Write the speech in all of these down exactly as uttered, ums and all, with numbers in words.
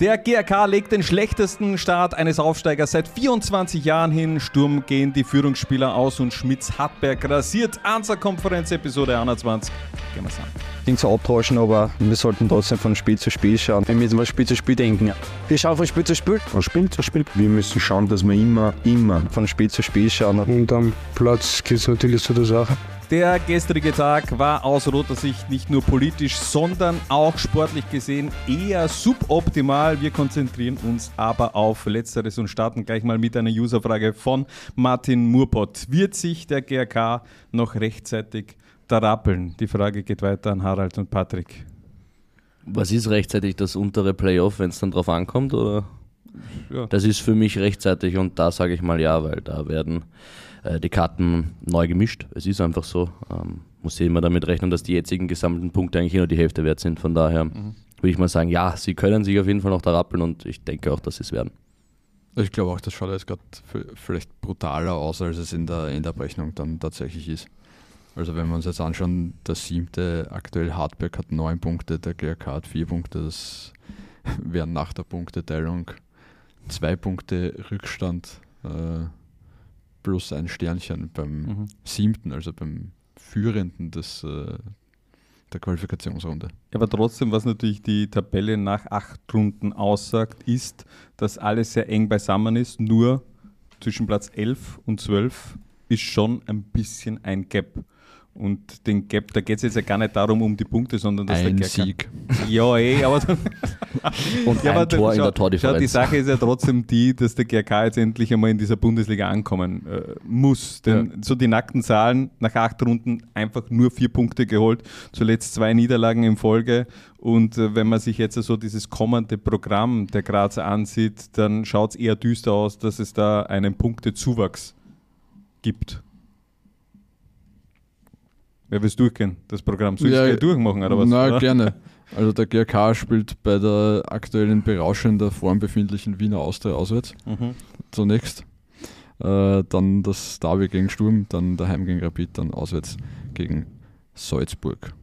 Der G R K legt den schlechtesten Start eines Aufsteigers seit vierundzwanzig Jahren hin. Sturm gehen die Führungsspieler aus und Schmitz-Hartberg rasiert. Ansa-Konferenz, Episode einundzwanzig. Gehen wir's an. Ding zu abtauschen, aber wir sollten trotzdem von Spiel zu Spiel schauen. Wir müssen von Spiel zu Spiel denken. Wir schauen von Spiel zu Spiel. Von Spiel zu Spiel. Wir müssen schauen, dass wir immer, immer von Spiel zu Spiel schauen. Und am Platz geht es natürlich zu der Sache. Der gestrige Tag war aus roter Sicht nicht nur politisch, sondern auch sportlich gesehen eher suboptimal. Wir konzentrieren uns aber auf Letzteres und starten gleich mal mit einer Userfrage von Martin Murpott. Wird sich der G R K noch rechtzeitig da rappeln? Die Frage geht weiter an Harald und Patrick. Was ist rechtzeitig das untere Playoff, wenn es dann drauf ankommt? Oder? Ja. Das ist für mich rechtzeitig und da sage ich mal ja, weil da werden äh, die Karten neu gemischt. Es ist einfach so. Ähm, muss ich immer damit rechnen, dass die jetzigen gesammelten Punkte eigentlich nur die Hälfte wert sind. Von daher mhm. würde ich mal sagen, ja, sie können sich auf jeden Fall noch da rappeln und ich denke auch, dass sie es werden. Ich glaube auch, das schaut jetzt gerade vielleicht brutaler aus, als es in der Endabrechnung dann tatsächlich ist. Also wenn wir uns jetzt anschauen, der siebte aktuell Hartberg hat neun Punkte, der G R K hat vier Punkte, das wären nach der Punkteteilung zwei Punkte Rückstand äh, plus ein Sternchen beim mhm. siebten, also beim Führenden des, äh, der Qualifikationsrunde. Aber trotzdem, was natürlich die Tabelle nach acht Runden aussagt, ist, dass alles sehr eng beisammen ist, nur zwischen Platz elf und zwölf ist schon ein bisschen ein Gap. Und den Gap, da geht es jetzt ja gar nicht darum, um die Punkte, sondern dass ein der G R K... Sieg. Ja, eh, aber... Dann, und ja, ein aber Tor dann, in der Tordifferenz. Schau, die Sache ist ja trotzdem die, dass der G R K jetzt endlich einmal in dieser Bundesliga ankommen äh, muss. Denn ja. so die nackten Zahlen, nach acht Runden einfach nur vier Punkte geholt, zuletzt zwei Niederlagen in Folge. Und äh, wenn man sich jetzt so dieses kommende Programm der Grazer ansieht, dann schaut es eher düster aus, dass es da einen Punktezuwachs gibt. Wer will es durchgehen, das Programm? Soll ich es ja, gleich durchmachen, oder was? Na, oder? gerne. Also der G R K spielt bei der aktuellen berauschender Form befindlichen Wiener Austria auswärts. Mhm. Zunächst. Äh, dann das Derby gegen Sturm, dann daheim gegen Rapid, dann auswärts gegen Salzburg.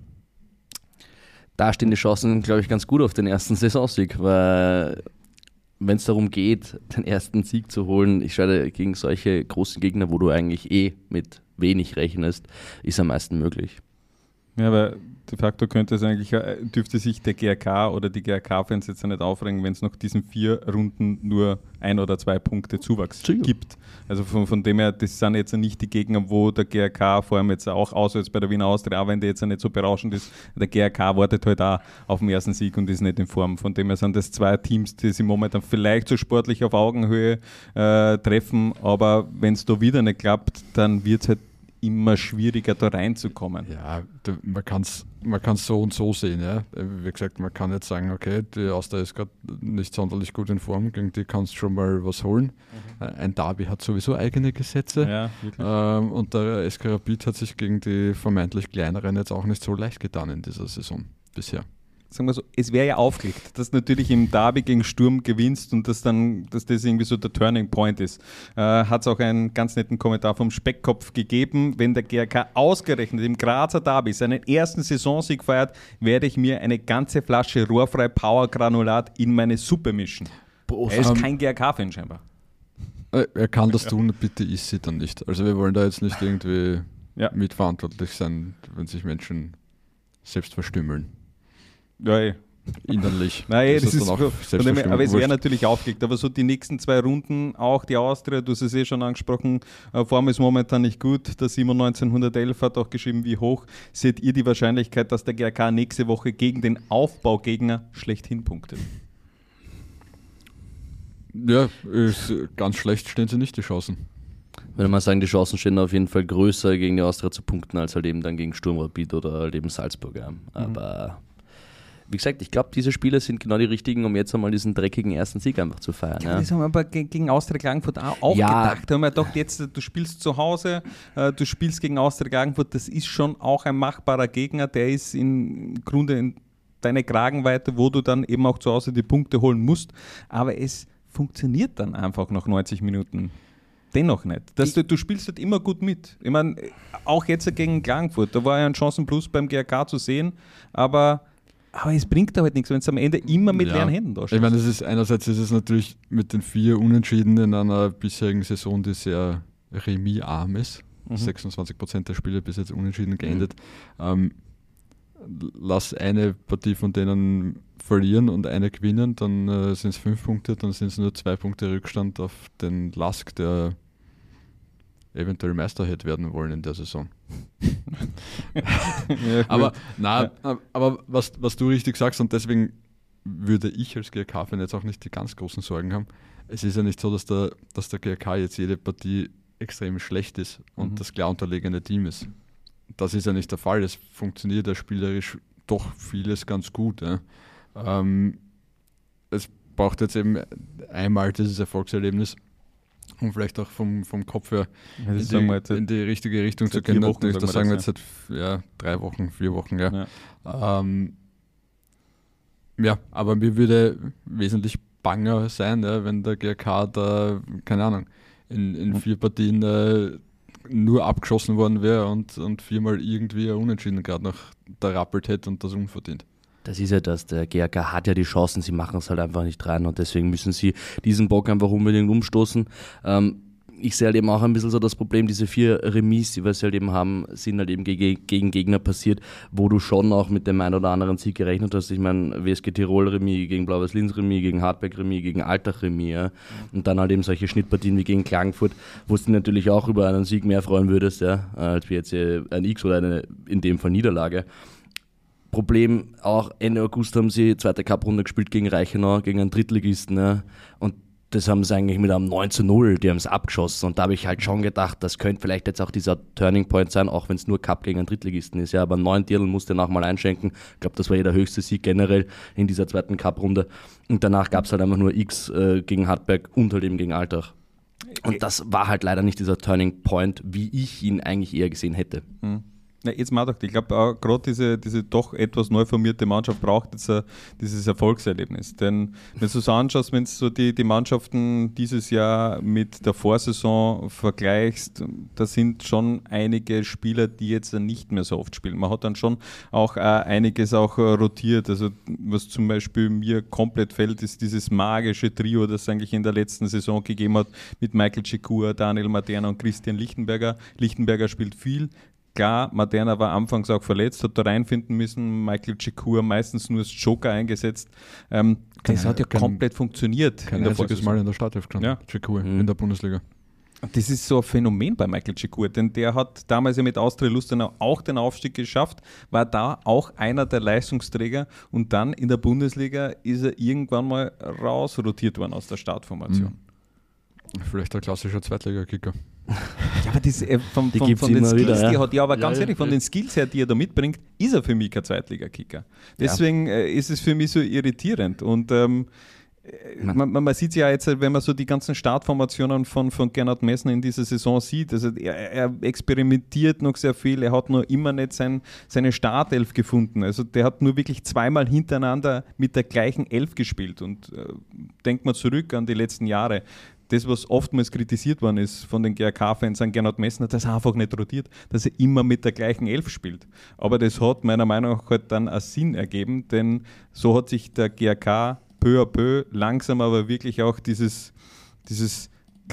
Da stehen die Chancen, glaube ich, ganz gut auf den ersten Saisonsieg, weil wenn es darum geht, den ersten Sieg zu holen, ich schaue gegen solche großen Gegner, wo du eigentlich eh mit wenig rechnest, ist am meisten möglich. Ja, aber de facto könnte es eigentlich, dürfte sich der G R K oder die G R K-Fans jetzt ja nicht aufregen, wenn es nach diesen vier Runden nur ein oder zwei Punkte Zuwachs Sicher. gibt. Also von, von dem her, das sind jetzt nicht die Gegner, wo der G R K, vor allem jetzt auch auswärts bei der Wiener Austria, auch wenn der jetzt nicht so berauschend ist, der G R K wartet halt auch auf den ersten Sieg und ist nicht in Form. Von dem her sind das zwei Teams, die sich momentan vielleicht so sportlich auf Augenhöhe äh, treffen, aber wenn es da wieder nicht klappt, dann wird es halt immer schwieriger, da reinzukommen. Ja, du, man kann es man kann's so und so sehen. Ja. Wie gesagt, man kann jetzt sagen, okay, die Austria ist gerade nicht sonderlich gut in Form, gegen die kannst du schon mal was holen. Mhm. Ein Derby hat sowieso eigene Gesetze. Ja, ähm, und der S K Rapid hat sich gegen die vermeintlich kleineren jetzt auch nicht so leicht getan in dieser Saison bisher. Sagen wir so, es wäre ja aufgelegt, dass du natürlich im Derby gegen Sturm gewinnst und dass dann, dass das irgendwie so der Turning Point ist. Äh, hat es auch einen ganz netten Kommentar vom Speckkopf gegeben, wenn der G R K ausgerechnet im Grazer Derby seinen ersten Saisonsieg feiert, werde ich mir eine ganze Flasche rohrfrei Powergranulat in meine Suppe mischen. Boah, er ist um, kein G R K-Fan scheinbar. Er kann das tun, bitte ist sie dann nicht. Also wir wollen da jetzt nicht irgendwie ja. mitverantwortlich sein, wenn sich Menschen selbst verstümmeln. Ja, eh. Innerlich. Nein, das, das ist auch von dem, aber es wäre natürlich aufgelegt. Aber so die nächsten zwei Runden, auch die Austria, du hast es eh schon angesprochen, Form ist momentan nicht gut. Der Simon neunzehnhundertelf hat auch geschrieben, wie hoch seht ihr die Wahrscheinlichkeit, dass der G R K nächste Woche gegen den Aufbaugegner schlechthin punktet? Ja, ist, ganz schlecht stehen sie nicht, die Chancen. Würde man sagen, die Chancen stehen auf jeden Fall größer, gegen die Austria zu punkten, als halt eben dann gegen Sturm Rapid oder halt eben Salzburg. Ja. Aber mhm. wie gesagt, ich glaube, diese Spiele sind genau die richtigen, um jetzt einmal diesen dreckigen ersten Sieg einfach zu feiern. Ja, ja. Das haben wir aber gegen Austria Klagenfurt auch, auch ja. gedacht. Da haben wir gedacht, jetzt, du spielst zu Hause, du spielst gegen Austria Klagenfurt, das ist schon auch ein machbarer Gegner, der ist im Grunde in deine Kragenweite, wo du dann eben auch zu Hause die Punkte holen musst. Aber es funktioniert dann einfach nach neunzig Minuten. Dennoch nicht. Das, du, du spielst halt immer gut mit. Ich meine, auch jetzt gegen Klagenfurt, da war ja ein Chancenplus beim G R K zu sehen, aber Aber es bringt da halt nichts, wenn es am Ende immer mit ja. leeren Händen da steht. Ich meine, das ist einerseits ist es natürlich mit den vier Unentschieden in einer bisherigen Saison, die sehr remisarm ist. Mhm. sechsundzwanzig Prozent der Spiele bis jetzt unentschieden geendet. Mhm. Ähm, lass eine Partie von denen verlieren und eine gewinnen, dann äh, sind es fünf Punkte, dann sind es nur zwei Punkte Rückstand auf den Lask, der eventuell Meister hätte werden wollen in der Saison. ja, aber na, ja. aber was, was du richtig sagst, und deswegen würde ich als G R K-Fan jetzt auch nicht die ganz großen Sorgen haben. Es ist ja nicht so, dass der, dass der G R K jetzt jede Partie extrem schlecht ist und mhm. das klar unterlegene Team ist. Das ist ja nicht der Fall. Es funktioniert ja spielerisch doch vieles ganz gut. Ja. Ähm, es braucht jetzt eben einmal dieses Erfolgserlebnis, um vielleicht auch vom, vom Kopf her ja, in, die, jetzt in die richtige Richtung zu gehen. Wochen, das sagen wir jetzt seit ja, drei Wochen, vier Wochen. Ja. Ja. Ähm, ja, aber mir würde wesentlich banger sein, ja, wenn der G R K da, keine Ahnung, in, in vier Partien äh, nur abgeschossen worden wäre und, und viermal irgendwie ein Unentschieden gerade noch da rappelt hätte und das unverdient. Das ist ja das, der G R K hat ja die Chancen, sie machen es halt einfach nicht rein und deswegen müssen sie diesen Bock einfach unbedingt umstoßen. Ähm, ich sehe halt eben auch ein bisschen so das Problem, diese vier Remis, die wir halt eben haben, sind halt eben gegen, gegen Gegner passiert, wo du schon auch mit dem einen oder anderen Sieg gerechnet hast. Ich meine, W S G Tirol Remis, gegen Blau-Weiß Linz Remis, gegen Hartberg Remis, gegen Altach Remis, ja. Und dann halt eben solche Schnittpartien wie gegen Klagenfurt, wo du dich natürlich auch über einen Sieg mehr freuen würdest, ja, als wie jetzt ein X oder eine, in dem Fall Niederlage. Problem, auch Ende August haben sie zweite Cup-Runde gespielt gegen Reichenau, gegen einen Drittligisten, ja. Und das haben sie eigentlich mit einem neun zu null, die haben es abgeschossen und da habe ich halt schon gedacht, das könnte vielleicht jetzt auch dieser Turning Point sein, auch wenn es nur Cup gegen einen Drittligisten ist, ja, aber neun Dirl musste nochmal einschenken, ich glaube, das war ja der höchste Sieg generell in dieser zweiten Cup-Runde und danach gab es halt einfach nur X äh, gegen Hartberg und halt eben gegen Altach. Und das war halt leider nicht dieser Turning Point, wie ich ihn eigentlich eher gesehen hätte. Mhm. Ja, jetzt mal doch, ich glaube auch gerade diese, diese doch etwas neu formierte Mannschaft braucht jetzt uh, dieses Erfolgserlebnis. Denn wenn du so anschaust, wenn du so die, die Mannschaften dieses Jahr mit der Vorsaison vergleichst, da sind schon einige Spieler, die jetzt nicht mehr so oft spielen. Man hat dann schon auch uh, einiges auch uh, rotiert. Also was zum Beispiel mir komplett fällt, ist dieses magische Trio, das es eigentlich in der letzten Saison gegeben hat mit Michael Chikua, Daniel Materna und Christian Lichtenberger. Lichtenberger spielt viel. Klar, Materna war anfangs auch verletzt, hat da reinfinden müssen, Michael Chikua meistens nur als Joker eingesetzt. Ähm, das hat ja kein, komplett funktioniert. Kein einziges Mal in der Startelf gestanden, ja. Chikua mhm. in der Bundesliga. Das ist so ein Phänomen bei Michael Chikua, denn der hat damals ja mit Austria Lustenau auch den Aufstieg geschafft, war da auch einer der Leistungsträger und dann in der Bundesliga ist er irgendwann mal rausrotiert worden aus der Startformation. Mhm. Vielleicht ein klassischer Zweitliga-Kicker. Ja, aber das, äh, vom, die vom, von den Skills, wieder, ja. die hat, ja, aber ja, ganz ja, ehrlich, von ja. den Skills her, die er da mitbringt, ist er für mich kein Zweitliga-Kicker. Deswegen ja. äh, ist es für mich so irritierend und ähm, man, man, man sieht es ja jetzt, wenn man so die ganzen Startformationen von, von Gernot Messner in dieser Saison sieht, also er, er experimentiert noch sehr viel, er hat noch immer nicht sein, seine Startelf gefunden, also der hat nur wirklich zweimal hintereinander mit der gleichen Elf gespielt und äh, denkt man zurück an die letzten Jahre. Das, was oftmals kritisiert worden ist von den G R K-Fans an Gernot Messner, dass er einfach nicht rotiert, dass er immer mit der gleichen Elf spielt. Aber das hat meiner Meinung nach halt dann einen Sinn ergeben, denn so hat sich der G R K peu à peu langsam aber wirklich auch dieses, dieses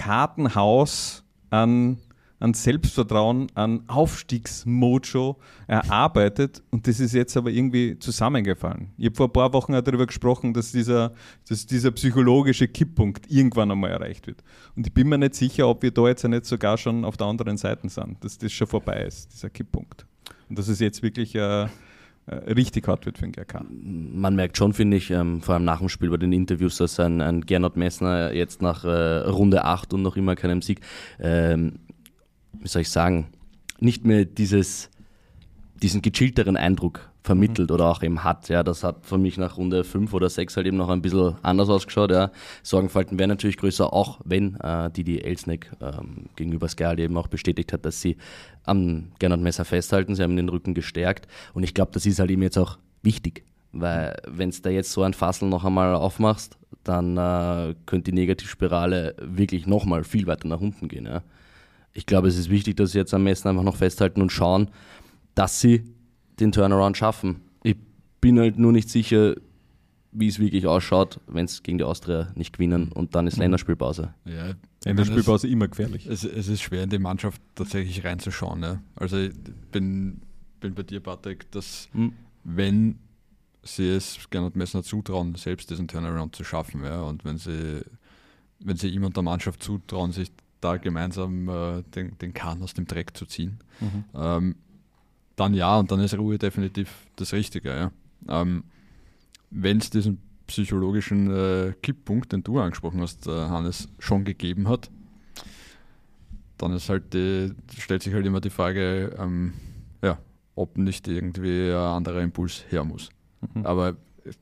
Kartenhaus an, an Selbstvertrauen, an Aufstiegsmojo erarbeitet und das ist jetzt aber irgendwie zusammengefallen. Ich habe vor ein paar Wochen auch darüber gesprochen, dass dieser, dass dieser psychologische Kipppunkt irgendwann einmal erreicht wird. Und ich bin mir nicht sicher, ob wir da jetzt nicht sogar schon auf der anderen Seite sind, dass das schon vorbei ist, dieser Kipppunkt. Und dass es jetzt wirklich äh, richtig hart wird für den G R K. Man merkt schon, finde ich, ähm, vor allem nach dem Spiel bei den Interviews, dass ein, ein Gernot Messner jetzt nach äh, Runde acht und noch immer keinem Sieg, ähm, wie soll ich sagen, nicht mehr dieses, diesen gechillteren Eindruck vermittelt mhm. oder auch eben hat. Ja, das hat für mich nach Runde fünf oder sechs halt eben noch ein bisschen anders ausgeschaut. Ja. Sorgenfalten wären natürlich größer, auch wenn äh, Didi Elsneck ähm, gegenüber Sky halt eben auch bestätigt hat, dass sie am Gernot Messner festhalten. Sie haben den Rücken gestärkt und ich glaube, das ist halt eben jetzt auch wichtig, weil wenn du da jetzt so ein Fassel noch einmal aufmachst, dann äh, könnte die Negativspirale wirklich nochmal viel weiter nach unten gehen. Ja. Ich glaube, es ist wichtig, dass sie jetzt am Messner einfach noch festhalten und schauen, dass sie den Turnaround schaffen. Ich bin halt nur nicht sicher, wie es wirklich ausschaut, wenn es gegen die Austria nicht gewinnen und dann ist Länderspielpause. Ja, Länderspielpause immer gefährlich. Es, es ist schwer, in die Mannschaft tatsächlich reinzuschauen. Ja. Also ich bin, bin bei dir, Patrick, dass hm. wenn sie es Gernot Messner zutrauen, selbst diesen Turnaround zu schaffen, ja, und wenn sie, wenn sie ihm und der Mannschaft zutrauen, sich da gemeinsam äh, den, den Kahn aus dem Dreck zu ziehen, mhm. ähm, dann ja, und dann ist Ruhe definitiv das Richtige. Ja. Ähm, wenn es diesen psychologischen äh, Kipppunkt, den du angesprochen hast, äh, Hannes, schon gegeben hat, dann ist halt die, stellt sich halt immer die Frage, ähm, ja, ob nicht irgendwie ein anderer Impuls her muss. Mhm. Aber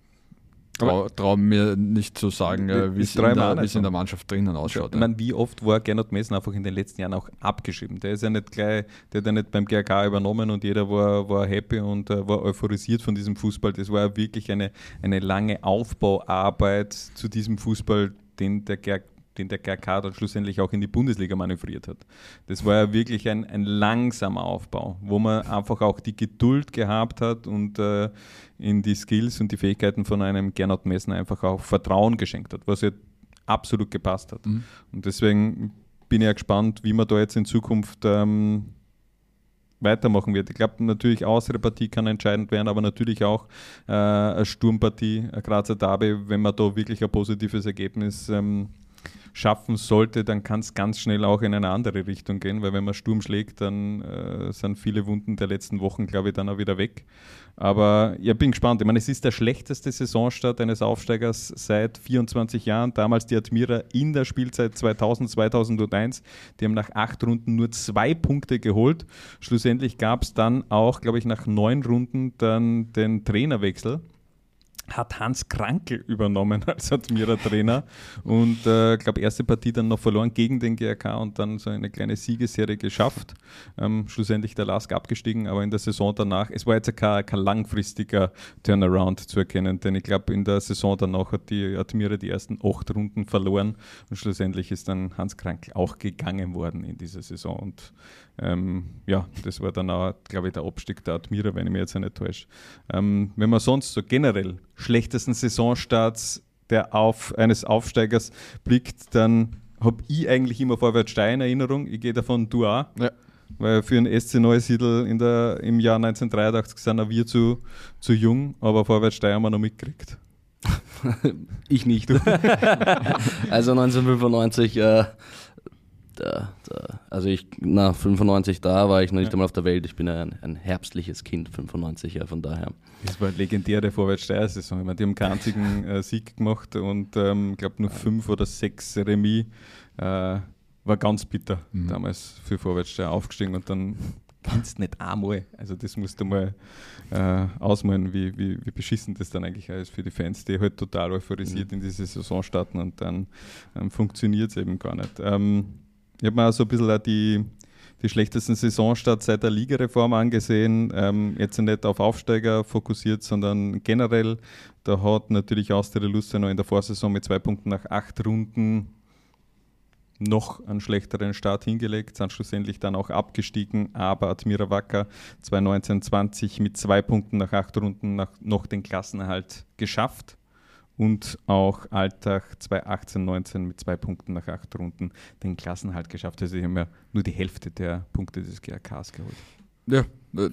Trau, trau mir nicht zu sagen, äh, wie es in, in der Mannschaft drinnen ausschaut. Ich meine, wie oft war Gernot Messner einfach in den letzten Jahren auch abgeschrieben? Der ist ja nicht gleich, der hat ja nicht beim G R K übernommen und jeder war, war happy und uh, war euphorisiert von diesem Fußball. Das war ja wirklich eine, eine lange Aufbauarbeit zu diesem Fußball, den der G R K den der G R K dann schlussendlich auch in die Bundesliga manövriert hat. Das war ja wirklich ein, ein langsamer Aufbau, wo man einfach auch die Geduld gehabt hat und äh, in die Skills und die Fähigkeiten von einem Gernot Messner einfach auch Vertrauen geschenkt hat, was ja absolut gepasst hat. Mhm. Und deswegen bin ich ja gespannt, wie man da jetzt in Zukunft ähm, weitermachen wird. Ich glaube natürlich, außere Partie kann entscheidend werden, aber natürlich auch äh, eine Sturmpartie, ein Grazer Derby, wenn man da wirklich ein positives Ergebnis ähm, schaffen sollte, dann kann es ganz schnell auch in eine andere Richtung gehen, weil wenn man Sturm schlägt, dann äh, sind viele Wunden der letzten Wochen, glaube ich, dann auch wieder weg. Aber ich ja, bin gespannt. Ich meine, es ist der schlechteste Saisonstart eines Aufsteigers seit vierundzwanzig Jahren. Damals die Admira in der Spielzeit zweitausend, zweitausendeins. Die haben nach acht Runden nur zwei Punkte geholt. Schlussendlich gab es dann auch, glaube ich, nach neun Runden dann den Trainerwechsel. Hat Hans Krankl übernommen als Admira-Trainer und ich äh, glaube, erste Partie dann noch verloren gegen den G R K und dann so eine kleine Siegesserie geschafft. Ähm, schlussendlich der Lask abgestiegen, aber in der Saison danach, es war jetzt kein, kein langfristiger Turnaround zu erkennen, denn ich glaube, in der Saison danach hat die Admira die ersten acht Runden verloren und schlussendlich ist dann Hans Krankl auch gegangen worden in dieser Saison und ähm, ja, das war dann auch, glaube ich, der Abstieg der Admira, wenn ich mich jetzt nicht täusche. Ähm, wenn man sonst so generell schlechtesten Saisonstarts der auf, eines Aufsteigers blickt, dann habe ich eigentlich immer Vorwärts Steyr in Erinnerung. Ich gehe davon, du auch. Ja. Weil für den S C Neusiedl in der, im Jahr neunzehnhundertdreiundachtzig sind wir zu, zu jung, aber Vorwärts Steyr haben wir noch mitgekriegt. Ich nicht. Also neunzehnhundertfünfundneunzig, äh, da, da, also ich, na, fünfundneunzig, da war ich noch nicht ja. einmal auf der Welt. Ich bin ein, ein herbstliches Kind, fünfundneunzig, ja, von daher. Das war eine legendäre Vorwärts-Steyr-Saison. Ich meine, die haben keinen einzigen äh, Sieg gemacht und ich ähm, glaube nur fünf oder sechs Remis. Äh, war ganz bitter mhm. damals für Vorwärts-Steyr aufgestiegen und dann kannst nicht einmal. Also das musst du mal äh, ausmalen, wie, wie, wie beschissen das dann eigentlich ist für die Fans, die halt total euphorisiert mhm. in diese Saison starten und dann ähm, funktioniert es eben gar nicht. Ähm, Ich habe mir auch so ein bisschen auch die, die schlechtesten Saisonstarts seit der Ligareform angesehen. Ähm, jetzt nicht auf Aufsteiger fokussiert, sondern generell. Da hat natürlich Austria Luzern noch in der Vorsaison mit zwei Punkten nach acht Runden noch einen schlechteren Start hingelegt, sind schlussendlich dann auch abgestiegen, aber Admira Wacker zweitausendneunzehn zwanzig mit zwei Punkten nach acht Runden nach, noch den Klassenerhalt geschafft. Und auch Altach zweitausendachtzehn neunzehn mit zwei Punkten nach acht Runden den Klassenerhalt geschafft. Also sie haben ja nur die Hälfte der Punkte des G R Ks geholt. Ja,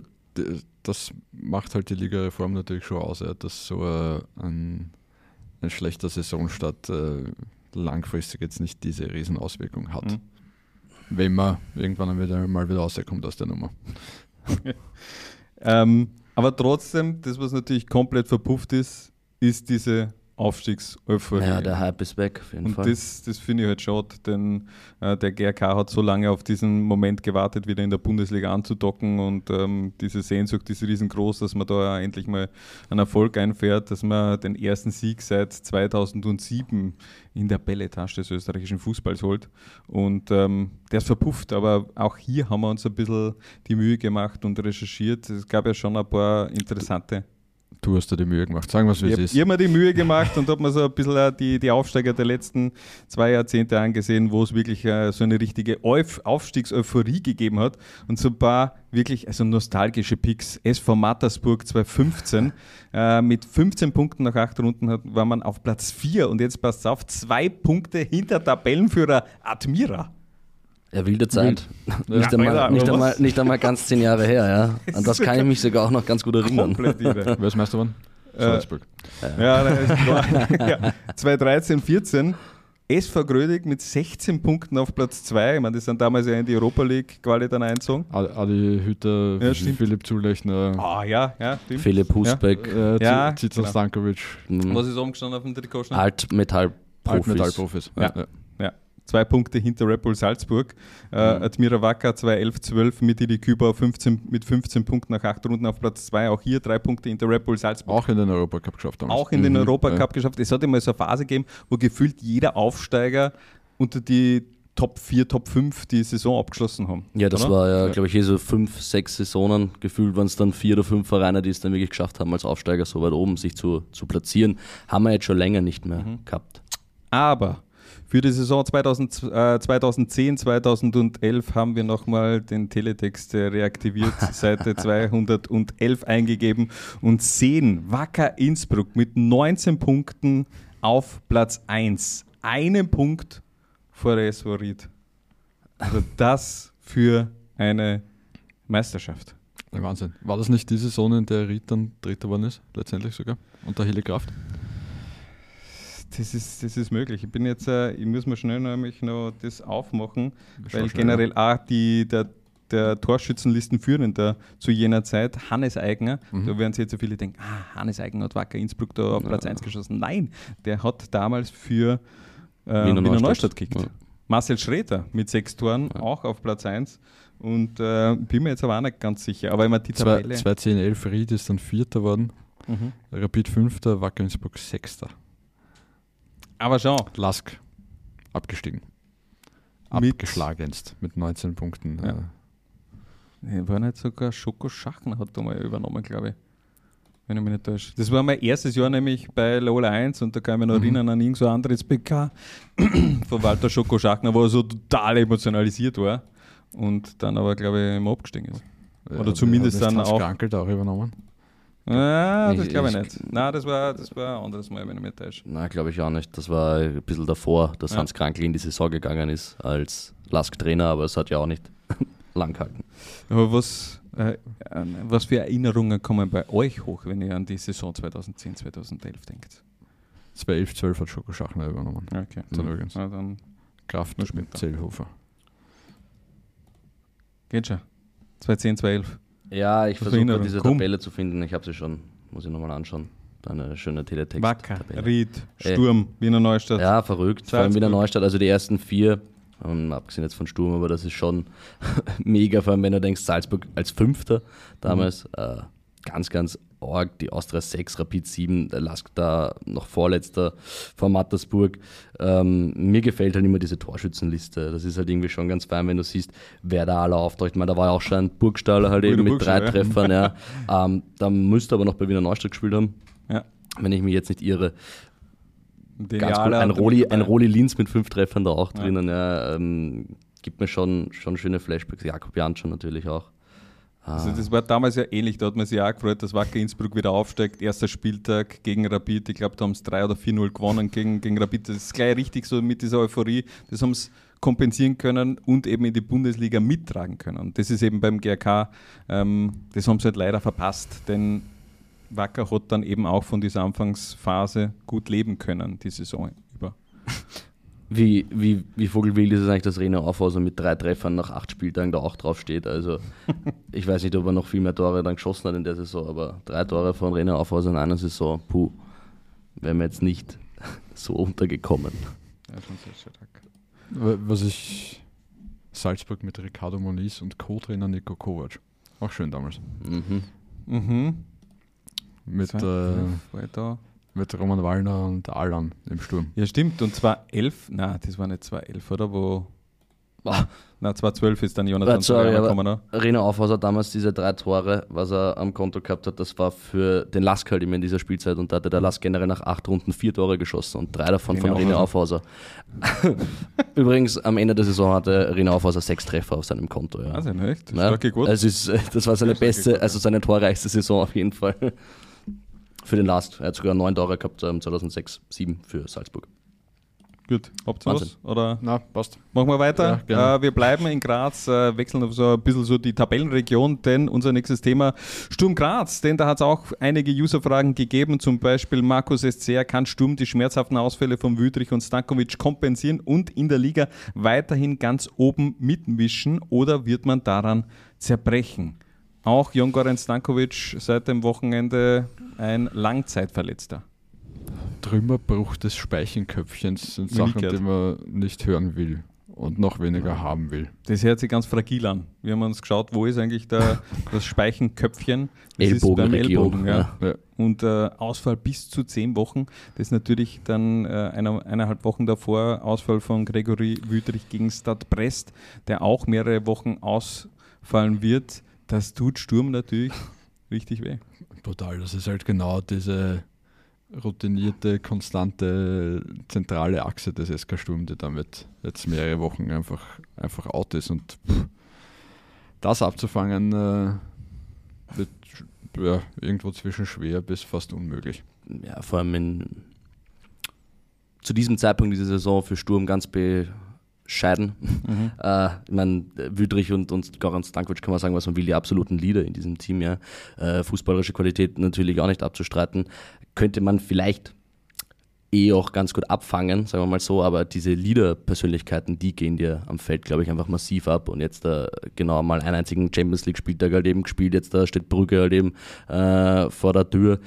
das macht halt die Ligareform natürlich schon aus, dass so ein, ein schlechter Saisonstart langfristig jetzt nicht diese Riesenauswirkung hat. Mhm. Wenn man irgendwann wieder, mal wieder rauskommt aus der Nummer. ähm, aber trotzdem, das was natürlich komplett verpufft ist, ist diese Aufstiegseuphorie. Ja, der Hype ist weg, auf jeden und Fall. Und das, das finde ich halt schade, denn äh, der G R K hat so lange auf diesen Moment gewartet, wieder in der Bundesliga anzudocken und ähm, diese Sehnsucht ist riesengroß, dass man da endlich mal einen Erfolg einfährt, dass man den ersten Sieg seit zweitausendsieben in der Bälletasche des österreichischen Fußballs holt und ähm, der ist verpufft, aber auch hier haben wir uns ein bisschen die Mühe gemacht und recherchiert. Es gab ja schon ein paar interessante Du hast dir die Mühe gemacht. Sagen wir es, wie ich es hab, ist. Ich habe mir die Mühe gemacht und habe mir so ein bisschen auch die, die Aufsteiger der letzten zwei Jahrzehnte angesehen, wo es wirklich äh, so eine richtige Euf- Aufstiegseuphorie gegeben hat. Und so ein paar wirklich also nostalgische Picks. S V Mattersburg zweitausendfünfzehn äh, mit fünfzehn Punkten nach acht Runden hat, war man auf Platz vier. Und jetzt passt auf, zwei Punkte hinter Tabellenführer Admira. Ja, wilde Zeit. Ja. Nicht, einmal, Ja, nicht, was? einmal, nicht einmal ganz zehn Jahre her, ja. An das kann ich mich sogar auch noch ganz gut erinnern. Komplett irre. Wer ist Meister geworden? Salzburg. Ja, das war, ja, zweitausenddreizehn vierzehn S V Grödig mit sechzehn Punkten auf Platz zwei. Ich meine, die sind damals ja in die Europa League Quali dann eingezogen. Adi Hütter, Ja, stimmt. Philipp Zulechner, Ah, ja, ja, stimmt. Philipp Husbeck, äh, Ja, Zizan genau. Stankovic, mhm. Was ist umgestanden auf dem Trikot? schnell? Altmetall-Profis. Altmetallprofis. Ja. Ja. Ja. Zwei Punkte hinter Red Bull Salzburg. Äh, Mhm. Admira Wacker zweitausendelf zwölf mit Idi Küber fünfzehn, mit fünfzehn Punkten nach acht Runden auf Platz zwei. Auch hier drei Punkte hinter Red Bull Salzburg. Auch in den Europacup geschafft damals. Auch in den Mhm. Europacup Ja. geschafft. Es hat immer so eine Phase gegeben, wo gefühlt jeder Aufsteiger unter die Top vier, Top fünf die Saison abgeschlossen haben. Ja, das oder? war ja, Ja. glaube ich, eh so fünf, sechs Saisonen. Gefühlt waren es dann vier oder fünf Vereine, die es dann wirklich geschafft haben, als Aufsteiger so weit oben sich zu, zu platzieren. Haben wir jetzt schon länger nicht mehr Mhm. gehabt. Aber für die Saison zweitausend, äh, zweitausendzehn, zweitausendelf haben wir nochmal den Teletext äh, reaktiviert, Seite zweihundertelf eingegeben und sehen Wacker Innsbruck mit neunzehn Punkten auf Platz eins. Einen Punkt vor der S V Ried. Also das für eine Meisterschaft. Ein Wahnsinn. War das nicht die Saison, in der Ried dann Dritter geworden ist? Letztendlich sogar? Unter Hille Kraft? Das ist, das ist möglich. Ich bin jetzt, äh, ich muss mir schnell nämlich noch das aufmachen, Schau weil schnell, generell auch die, der, der Torschützenlistenführender zu jener Zeit, Hannes Eigner, Mhm. da werden sich jetzt so viele denken, ah, Hannes Eigner hat Wacker Innsbruck da auf Platz Ja. eins geschossen. Nein, der hat damals für äh, Wiener Wiener, Neustadt. Neustadt gekickt. Ja. Marcel Schroeder mit sechs Toren, Ja. auch auf Platz eins. Und äh, bin mir jetzt aber auch nicht ganz sicher. Aber immer die Tabelle. zweitausendzehn elf Ried ist dann Vierter geworden, Mhm. Rapid Fünfter, Wacker Innsbruck Sechster. Aber schau, Lask abgestiegen. Mit- Abgeschlagenst mit neunzehn Punkten. Ja. Äh, Nee, war nicht sogar Schoko Schachner hat da mal übernommen, glaube ich. Wenn ich mich nicht täusche. Das war mein erstes Jahr nämlich bei Lola eins und da kann ich mich noch Mhm. erinnern an irgend so ein anderes P K von Walter Schoko Schachner, wo er so total emotionalisiert war und dann aber, glaube ich, immer abgestiegen ist. Oder hat- zumindest hat nicht dann Hans auch- Krankelt auch übernommen. Ah, das Ich- glaube ich ich- nicht. Nein, das war, das war ein anderes Mal, wenn ich mich täusche. Na, glaube ich auch nicht. Das war ein bisschen davor, dass Ja. Hans Krankl in die Saison gegangen ist als Lask-Trainer, aber es hat ja auch nicht lang gehalten. Aber was, äh, äh, was für Erinnerungen kommen bei euch hoch, wenn ihr an die Saison zweitausendzehn, zweitausendelf denkt? zweitausendelf zwölf hat Schoko Schachner übernommen. Okay. Dann Mhm. übrigens. Na, dann Kraft Nur und später. Zellhofer. geht schon. zweitausendzehn, zweitausendelf. Ja, ich Was für versuche Erinnerung? diese Komm. Tabelle zu finden. Ich habe sie schon, muss ich nochmal anschauen. Eine schöne Teletext. Wacker, Tabelle. Ried, Äh, Sturm, Wiener Neustadt. Ja, verrückt. Vor allem Wiener Salzburg. Neustadt, also die ersten vier, ähm, abgesehen jetzt von Sturm, aber das ist schon mega, vor allem wenn du denkst, Salzburg als Fünfter damals, Mhm. äh, ganz, ganz arg, die Austria sechs, Rapid sieben, der Lask da noch Vorletzter vor Mattersburg. Ähm, mir gefällt halt immer diese Torschützenliste, das ist halt irgendwie schon ganz fein, wenn du siehst, wer da alle auftaucht. Ich meine, da war ja auch schon ein Burgstaller halt Guter eben mit Burgstaller, drei ja. Treffern, ja. ähm, da müsste aber noch bei Wiener Neustadt gespielt haben, Ja. wenn ich mich jetzt nicht irre. Den Ganz Jala cool. Ein hat er Roli, mit ein dabei. Roli Linz mit fünf Treffern da auch Ja. drinnen. Ja, ähm, gibt mir schon, schon schöne Flashbacks. Jakob Janschon natürlich auch. Ah, Also das war damals ja ähnlich, da hat man sich auch gefreut, dass Wacker Innsbruck wieder aufsteigt. Erster Spieltag gegen Rapid, ich glaube, da haben sie drei oder vier null gewonnen gegen, gegen Rapid. Das ist gleich richtig so mit dieser Euphorie. Das haben sie kompensieren können und eben in die Bundesliga mittragen können. Und das ist eben beim G R K, ähm, das haben sie halt leider verpasst, denn Wacker hat dann eben auch von dieser Anfangsphase gut leben können, die Saison über. wie, wie, wie vogelwild ist es eigentlich, dass Rene Aufhauser mit drei Treffern nach acht Spieltagen da auch drauf steht. Also ich weiß nicht, ob er noch viel mehr Tore dann geschossen hat in der Saison, aber drei Tore von Rene Aufhauser in einer Saison, puh, wären wir jetzt nicht so untergekommen. Ja, schon sehr stark. Was ich Salzburg mit Ricardo Moniz und Co-Trainer Niko Kovac. Auch schön damals. Mhm. Mhm. Mit, Zwei, äh, fünf, war ich da? mit Roman Wallner und Alan im Sturm. Ja, stimmt. Und zwar elf, nein, das war nicht zwei elf, oder? Wo Boah. Na, zweitausendzwölf ist dann Jonathan sorry, gekommen, ne? Rene Aufhauser damals diese drei Tore, was er am Konto gehabt hat, das war für den Lask halt immer in dieser Spielzeit und da hatte der Lask generell nach acht Runden vier Tore geschossen und drei davon Rene von Rene Aufhauser. Übrigens, am Ende der Saison hatte Rene Aufhauser sechs Treffer auf seinem Konto. Ja. Also nicht, ja, starke Quote. es ist, das war seine beste, Quote, also seine torreichste Saison auf jeden Fall. Für den Lask. Er hat sogar neun Tore gehabt, ähm, zweitausendsechs, sieben für Salzburg. Gut, habt ihr was? Oder? Na, passt. Machen wir weiter. Ja, äh, wir bleiben in Graz, äh, wechseln auf so ein bisschen so die Tabellenregion, denn unser nächstes Thema Sturm Graz, denn da hat es auch einige Userfragen gegeben, zum Beispiel Markus S C R, kann Sturm die schmerzhaften Ausfälle von Wüthrich und Stankovic kompensieren und in der Liga weiterhin ganz oben mitmischen oder wird man daran zerbrechen? Auch Jon Goran Stankovic seit dem Wochenende ein Langzeitverletzter. Trümmerbruch des Speichenköpfchens sind Noch nie Sachen, gehört. die man nicht hören will und noch weniger haben will. Das hört sich ganz fragil an. Wir haben uns geschaut, wo ist eigentlich der, das Speichenköpfchen? Das ist beim Ellbogenregion, Ellbogen. Ja. Ja. Und äh, Ausfall bis zu zehn Wochen. Das ist natürlich dann äh, eine, eineinhalb Wochen davor Ausfall von Gregory Wüthrich gegen Stade Brest, der auch mehrere Wochen ausfallen wird. Das tut Sturm natürlich richtig weh. Brutal, das ist halt genau diese routinierte, konstante, zentrale Achse des S K Sturm, die damit jetzt mehrere Wochen einfach, einfach out ist. Und pff, das abzufangen, äh, wird ja, irgendwo zwischen schwer bis fast unmöglich. Ja, vor allem in, zu diesem Zeitpunkt dieser Saison für Sturm ganz bescheiden. Mhm. Äh, ich meine, Wüthrich und, und Goran Stankovic kann man sagen, was man will, die absoluten Leader in diesem Team. Ja. Äh, fußballerische Qualität natürlich auch nicht abzustreiten. Könnte man vielleicht eh auch ganz gut abfangen, sagen wir mal so, aber diese Leader-Persönlichkeiten, die gehen dir am Feld, glaube ich, einfach massiv ab und jetzt äh, genau mal einen einzigen Champions-League-Spieltag halt eben gespielt, jetzt da steht Brügge halt eben äh, vor der Tür.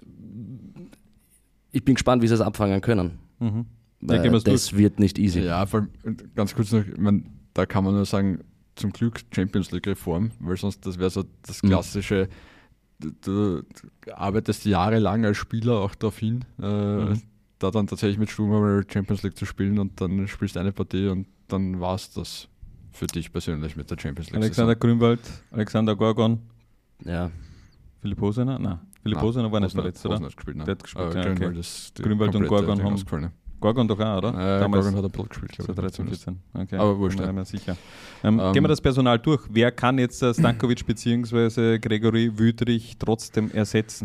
Ich bin gespannt, wie sie es abfangen können. Mhm. Weil Ja, das durch. wird nicht easy. Ja, vor allem, ganz kurz noch, ich mein, da kann man nur sagen, zum Glück Champions League-Reform, weil sonst das wäre so das klassische, du, du arbeitest jahrelang als Spieler auch darauf hin, äh, Mhm. da dann tatsächlich mit Sturm mal Champions League zu spielen und dann spielst du eine Partie und dann war es das für dich persönlich mit der Champions League. Alexander Grünwald, Alexander Gorgon, Ja. Philipp Hosener? Nein, Philipp Hosener war nicht verletzt, oder? Hat gespielt, ne? Der hat gespielt, äh, ja, Grünwald, okay. ist die Grünwald und komplette Gorgon Ding haben- ausgefallen, ne? Gorgon doch auch, oder? Äh, Damals Gorgon hat ein bisschen gespielt, so glaube ich. dreizehn, vierzehn. Okay. Aber wurscht, Bin mir ja. nicht mehr sicher. Ähm, Ähm, gehen wir das Personal durch. Wer kann jetzt äh, Stankovic bzw. Gregory Wüthrich trotzdem ersetzen?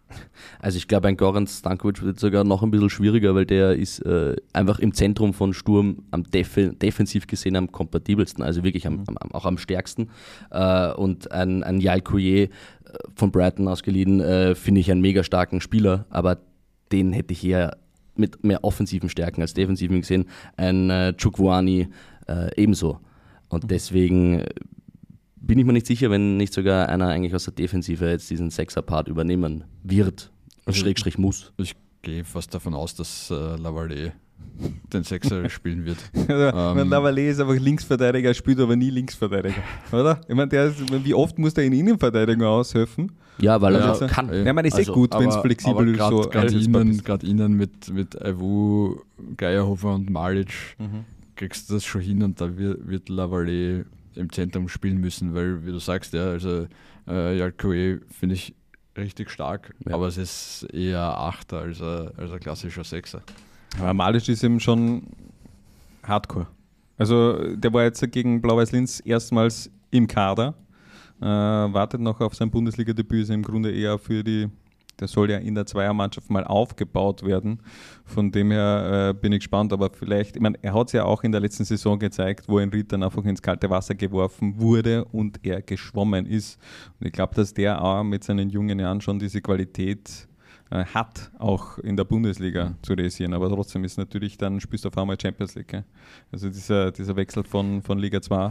Also ich glaube, ein Goran Stankovic wird sogar noch ein bisschen schwieriger, weil der ist äh, einfach im Zentrum von Sturm am Def- defensiv gesehen am kompatibelsten, also wirklich am, am, auch am stärksten. Äh, und ein, ein Yael Coulier äh, von Brighton ausgeliehen, äh, finde ich einen mega starken Spieler, aber den hätte ich eher mit mehr offensiven Stärken als defensiven gesehen. Ein äh, Chukwuani äh, ebenso. Und deswegen äh, bin ich mir nicht sicher, wenn nicht sogar einer eigentlich aus der Defensive jetzt diesen Sechser-Part übernehmen wird. Also- Schrägstrich muss. Ich gehe fast davon aus, dass äh, Lavallee den Sechser spielen wird. Also, Ähm, Lavallee ist einfach Linksverteidiger, spielt aber nie Linksverteidiger, oder? Ich meine, der ist, wie oft muss der in Innenverteidigung aushelfen? Ja, weil er Ja, das kann. äh, Ja, ich meine, ist eh Also, gut, wenn es aber flexibel grad, so Gerade einsetzbar ihnen, ist. grad ihnen mit, mit Avu, Geierhofer und Malic Mhm. kriegst du das schon hin und da wird, wird Lavallee im Zentrum spielen müssen, weil, wie du sagst, ja, also äh, Yael Coulier finde ich richtig stark, Ja. aber es ist eher Achter als ein, als ein klassischer Sechser. Aber Malic ist eben schon Hardcore. Also der war jetzt gegen Blau-Weiß-Linz erstmals im Kader, äh, wartet noch auf sein Bundesliga-Debüt, ist im Grunde eher für die, der soll ja in der Zweiermannschaft mal aufgebaut werden. Von dem her äh, bin ich gespannt, aber vielleicht, ich meine, er hat es ja auch in der letzten Saison gezeigt, wo ein Ried dann einfach ins kalte Wasser geworfen wurde und er geschwommen ist. Und ich glaube, dass der auch mit seinen jungen Jahren schon diese Qualität äh, hat, auch in der Bundesliga zu realisieren. Aber trotzdem ist natürlich, dann spielst du auf einmal Champions League. Gell? Also dieser, dieser Wechsel von, von Liga zwei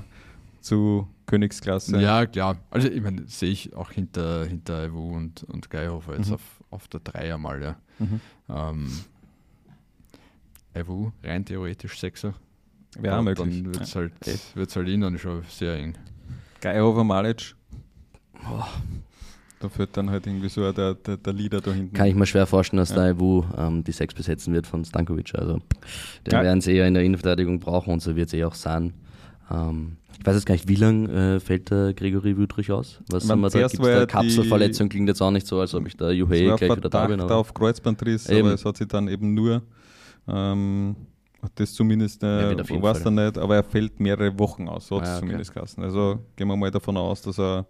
zu Königsklasse. Ja, klar. Also ich meine, sehe ich auch hinter, hinter Avu und, und Geierhofer jetzt Mhm. auf, auf der Dreier mal, ja. Mhm. Ähm, Avu rein theoretisch Sechser. Wäre auch Aber möglich. Dann wird es Ja. halt, wird's halt innen schon sehr eng. Geierhofer, Malic. Da führt dann halt irgendwie so der, der, der Leader da hinten. Kann ich mir schwer vorstellen, dass Ja. der Iwu ähm, die Sechs besetzen wird von Stankovic. Also den Ja. werden sie eher in der Innenverteidigung brauchen und so wird es eh auch sein. Ähm, ich weiß jetzt gar nicht, wie lange äh, fällt der Gregory Wüthrich aus? Was Man, haben wir da? zuerst Gibt's war da ja Kapselverletzung? Klingt jetzt auch nicht so, als ob ich da Juhei gleich wieder da bin. Aber auf Kreuzbandriss, eben. aber es hat sich dann eben nur, ähm, das zumindest äh, Ja, weiß er nicht, aber er fällt mehrere Wochen aus, so hat es Ah, okay. zumindest geheißen. Also gehen wir mal davon aus, dass er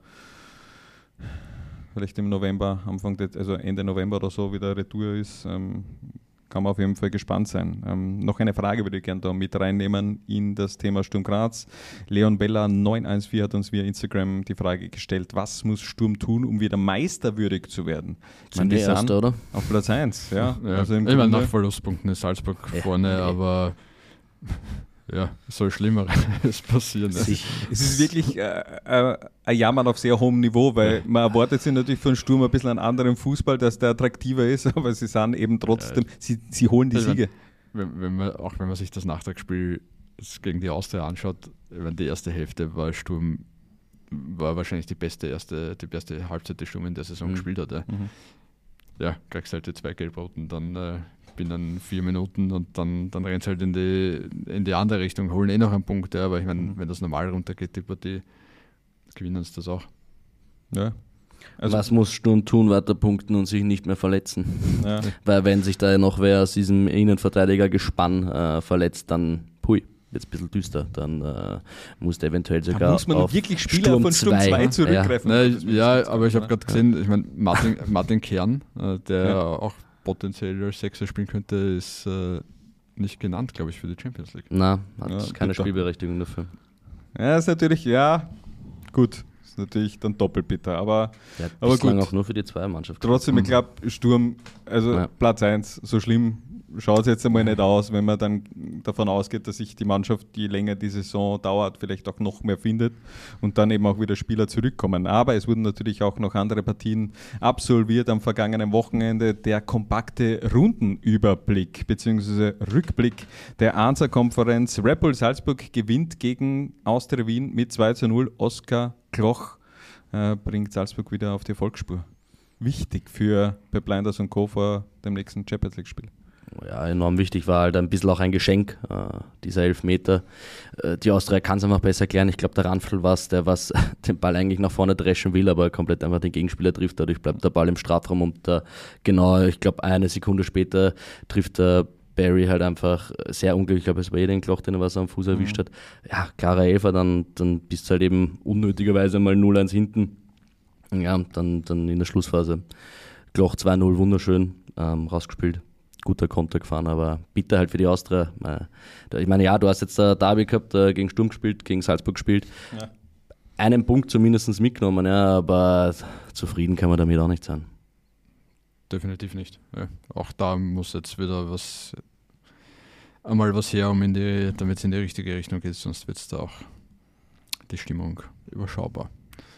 vielleicht im November, Anfang, De- also Ende November oder so wieder Retour ist. Ähm, kann man auf jeden Fall gespannt sein. Ähm, noch eine Frage würde ich gerne da mit reinnehmen in das Thema Sturm Graz. Leon Bella neun eins vier hat uns via Instagram die Frage gestellt, was muss Sturm tun, um wieder meisterwürdig zu werden? Sind die Erste, oder? Auf Platz eins, ja. Ja, Also im ich meine, Grunde- nach Verlustpunkten ist Salzburg Ja. vorne, aber ja, soll Schlimmeres passieren. Ne? Sich, Es ist wirklich äh, äh, ein Jammern auf sehr hohem Niveau, weil man erwartet sich natürlich von Sturm ein bisschen einen anderen Fußball, dass der attraktiver ist, aber sie sind eben trotzdem, Ja. sie, sie holen die Also Siege. Wenn, wenn man, auch wenn man sich das Nachtragsspiel gegen die Austria anschaut, ich meine, die erste Hälfte war Sturm, war wahrscheinlich die beste erste, die beste Halbzeit, die Sturm in der Saison Mhm. gespielt hat. Ja, Mhm. ja kriegst halt die zwei Gelbroten, dann äh, binnen vier Minuten und dann, dann rennt es halt in die, in die andere Richtung, holen eh noch einen Punkt, ja, aber ich meine, Mhm. wenn das normal runtergeht, die Partie, gewinnen sie das auch. Ja. Also, was muss Sturm tun? Weiter punkten und sich nicht mehr verletzen. ja. Weil wenn sich da noch wer aus diesem Innenverteidigergespann äh, verletzt, dann pui, wird es ein bisschen düster. Dann äh, muss der eventuell sogar Da muss man auf wirklich Spieler Sturm von Sturm zwei, zwei zurückgreifen. Na, Das ist ja, Sturm aber ich zwei, habe gerade gesehen, ich meine, Martin, Martin Kern, äh, der Ja. auch potenziell als Sechser spielen könnte, ist äh, nicht genannt, glaube ich, für die Champions League. Na, hat Ja, keine bitter. Spielberechtigung dafür. Ja, ist natürlich, ja, gut, ist natürlich dann doppelt bitter, aber Der hat Aber bislang gut. auch nur für die zwei Mannschaft. trotzdem, ich glaube, Sturm, also Ja. Platz eins, so schlimm schaut es jetzt einmal nicht aus, wenn man dann davon ausgeht, dass sich die Mannschaft, je länger die Saison dauert, vielleicht auch noch mehr findet und dann eben auch wieder Spieler zurückkommen. Aber es wurden natürlich auch noch andere Partien absolviert am vergangenen Wochenende. Der kompakte Rundenüberblick bzw. Rückblick der Ansa-Konferenz. Red Bull Salzburg gewinnt gegen Austria Wien mit zwei zu null. Oskar Kloch äh, bringt Salzburg wieder auf die Erfolgsspur. Wichtig für Pep Blinders und Co. vor dem nächsten Champions League-Spiel. Ja, enorm wichtig, war halt ein bisschen auch ein Geschenk, äh, dieser Elfmeter. Äh, die Austria kann es einfach besser erklären. Ich glaube, der Ranfl war es, der was den Ball eigentlich nach vorne dreschen will, aber komplett einfach den Gegenspieler trifft. Dadurch bleibt der Ball im Strafraum und der, genau, ich glaube, eine Sekunde später trifft der Barry halt einfach sehr unglücklich. Ich glaube, es war eh den Kloch, den er was am Fuß erwischt hat. Ja, klarer Elfer, dann, dann bist du halt eben unnötigerweise mal null eins hinten. Ja, dann, dann in der Schlussphase Kloch zwei null, wunderschön ähm, rausgespielt. Guter Konter gefahren, aber bitter halt für die Austria. Ich meine, ja, du hast jetzt ein Derby gehabt, gegen Sturm gespielt, gegen Salzburg gespielt. Ja. Einen Punkt zumindest mitgenommen, ja, aber zufrieden kann man damit auch nicht sein. Definitiv nicht. Ja. Auch da muss jetzt wieder was einmal was her, um in die, damit es in die richtige Richtung geht, sonst wird es da auch die Stimmung überschaubar.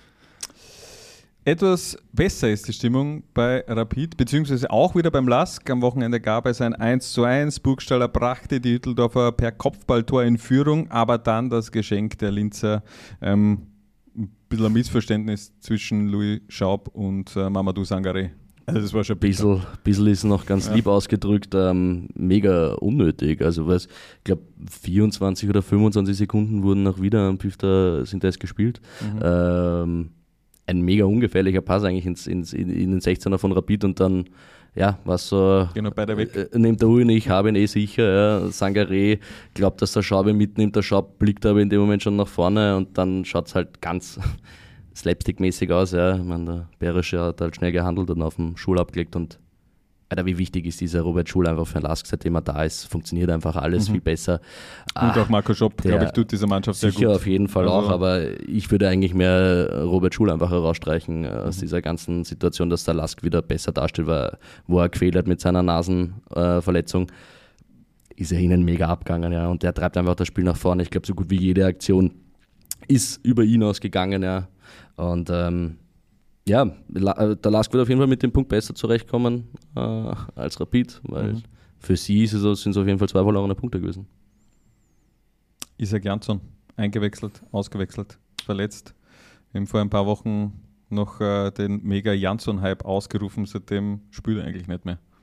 Etwas besser ist die Stimmung bei Rapid, beziehungsweise auch wieder beim Lask. Am Wochenende gab es ein eins zu eins. Burgstaller brachte die Hütteldorfer per Kopfballtor in Führung, aber dann das Geschenk der Linzer. Ähm, ein bisschen ein Missverständnis zwischen Louis Schaub und äh, Mamadou Sangaré. Also das war schon Ein bisschen, bisschen ist noch ganz Ja. lieb ausgedrückt, ähm, mega unnötig. Also was, ich glaube vierundzwanzig oder fünfundzwanzig Sekunden wurden noch wieder am Püfter Synthese gespielt. Mhm. Ähm, ein mega ungefährlicher Pass eigentlich ins, ins, in, in den sechzehner von Rapid und dann, ja, was so, Genau, beide weg. äh, nimmt der Ui, ich habe ihn eh sicher, ja. Sangaré glaubt, dass der Schaub ihn mitnimmt, der Schaub blickt aber in dem Moment schon nach vorne und dann schaut es halt ganz slapstick-mäßig aus, ja. Ich meine, der Berische hat halt schnell gehandelt und auf dem Schul abgelegt und Alter, wie wichtig ist dieser Robert Schul einfach für den Lask, seitdem er da ist, funktioniert einfach alles Mhm. viel besser. Und Ah, auch Marco Schopp, der- glaube ich, tut dieser Mannschaft sehr Sicher, gut. auf jeden Fall Also- auch, aber ich würde eigentlich mehr Robert Schul einfach herausstreichen äh, aus dieser ganzen Situation, dass der Lask wieder besser dasteht, weil, wo er quält hat mit seiner Nasenverletzung, äh, ist er ihnen mega abgegangen, ja, und der treibt einfach das Spiel nach vorne. Ich glaube, so gut wie jede Aktion ist über ihn ausgegangen, ja, und ähm, ja, La- der Lask wird auf jeden Fall mit dem Punkt besser zurechtkommen äh, als Rapid, weil Mhm. für sie ist es, sind es auf jeden Fall zwei verlorene Punkte gewesen. Isaac Jansson, eingewechselt, ausgewechselt, verletzt. Wir haben vor ein paar Wochen noch äh, den Mega-Jansson-Hype ausgerufen, seitdem spielt er eigentlich nicht mehr.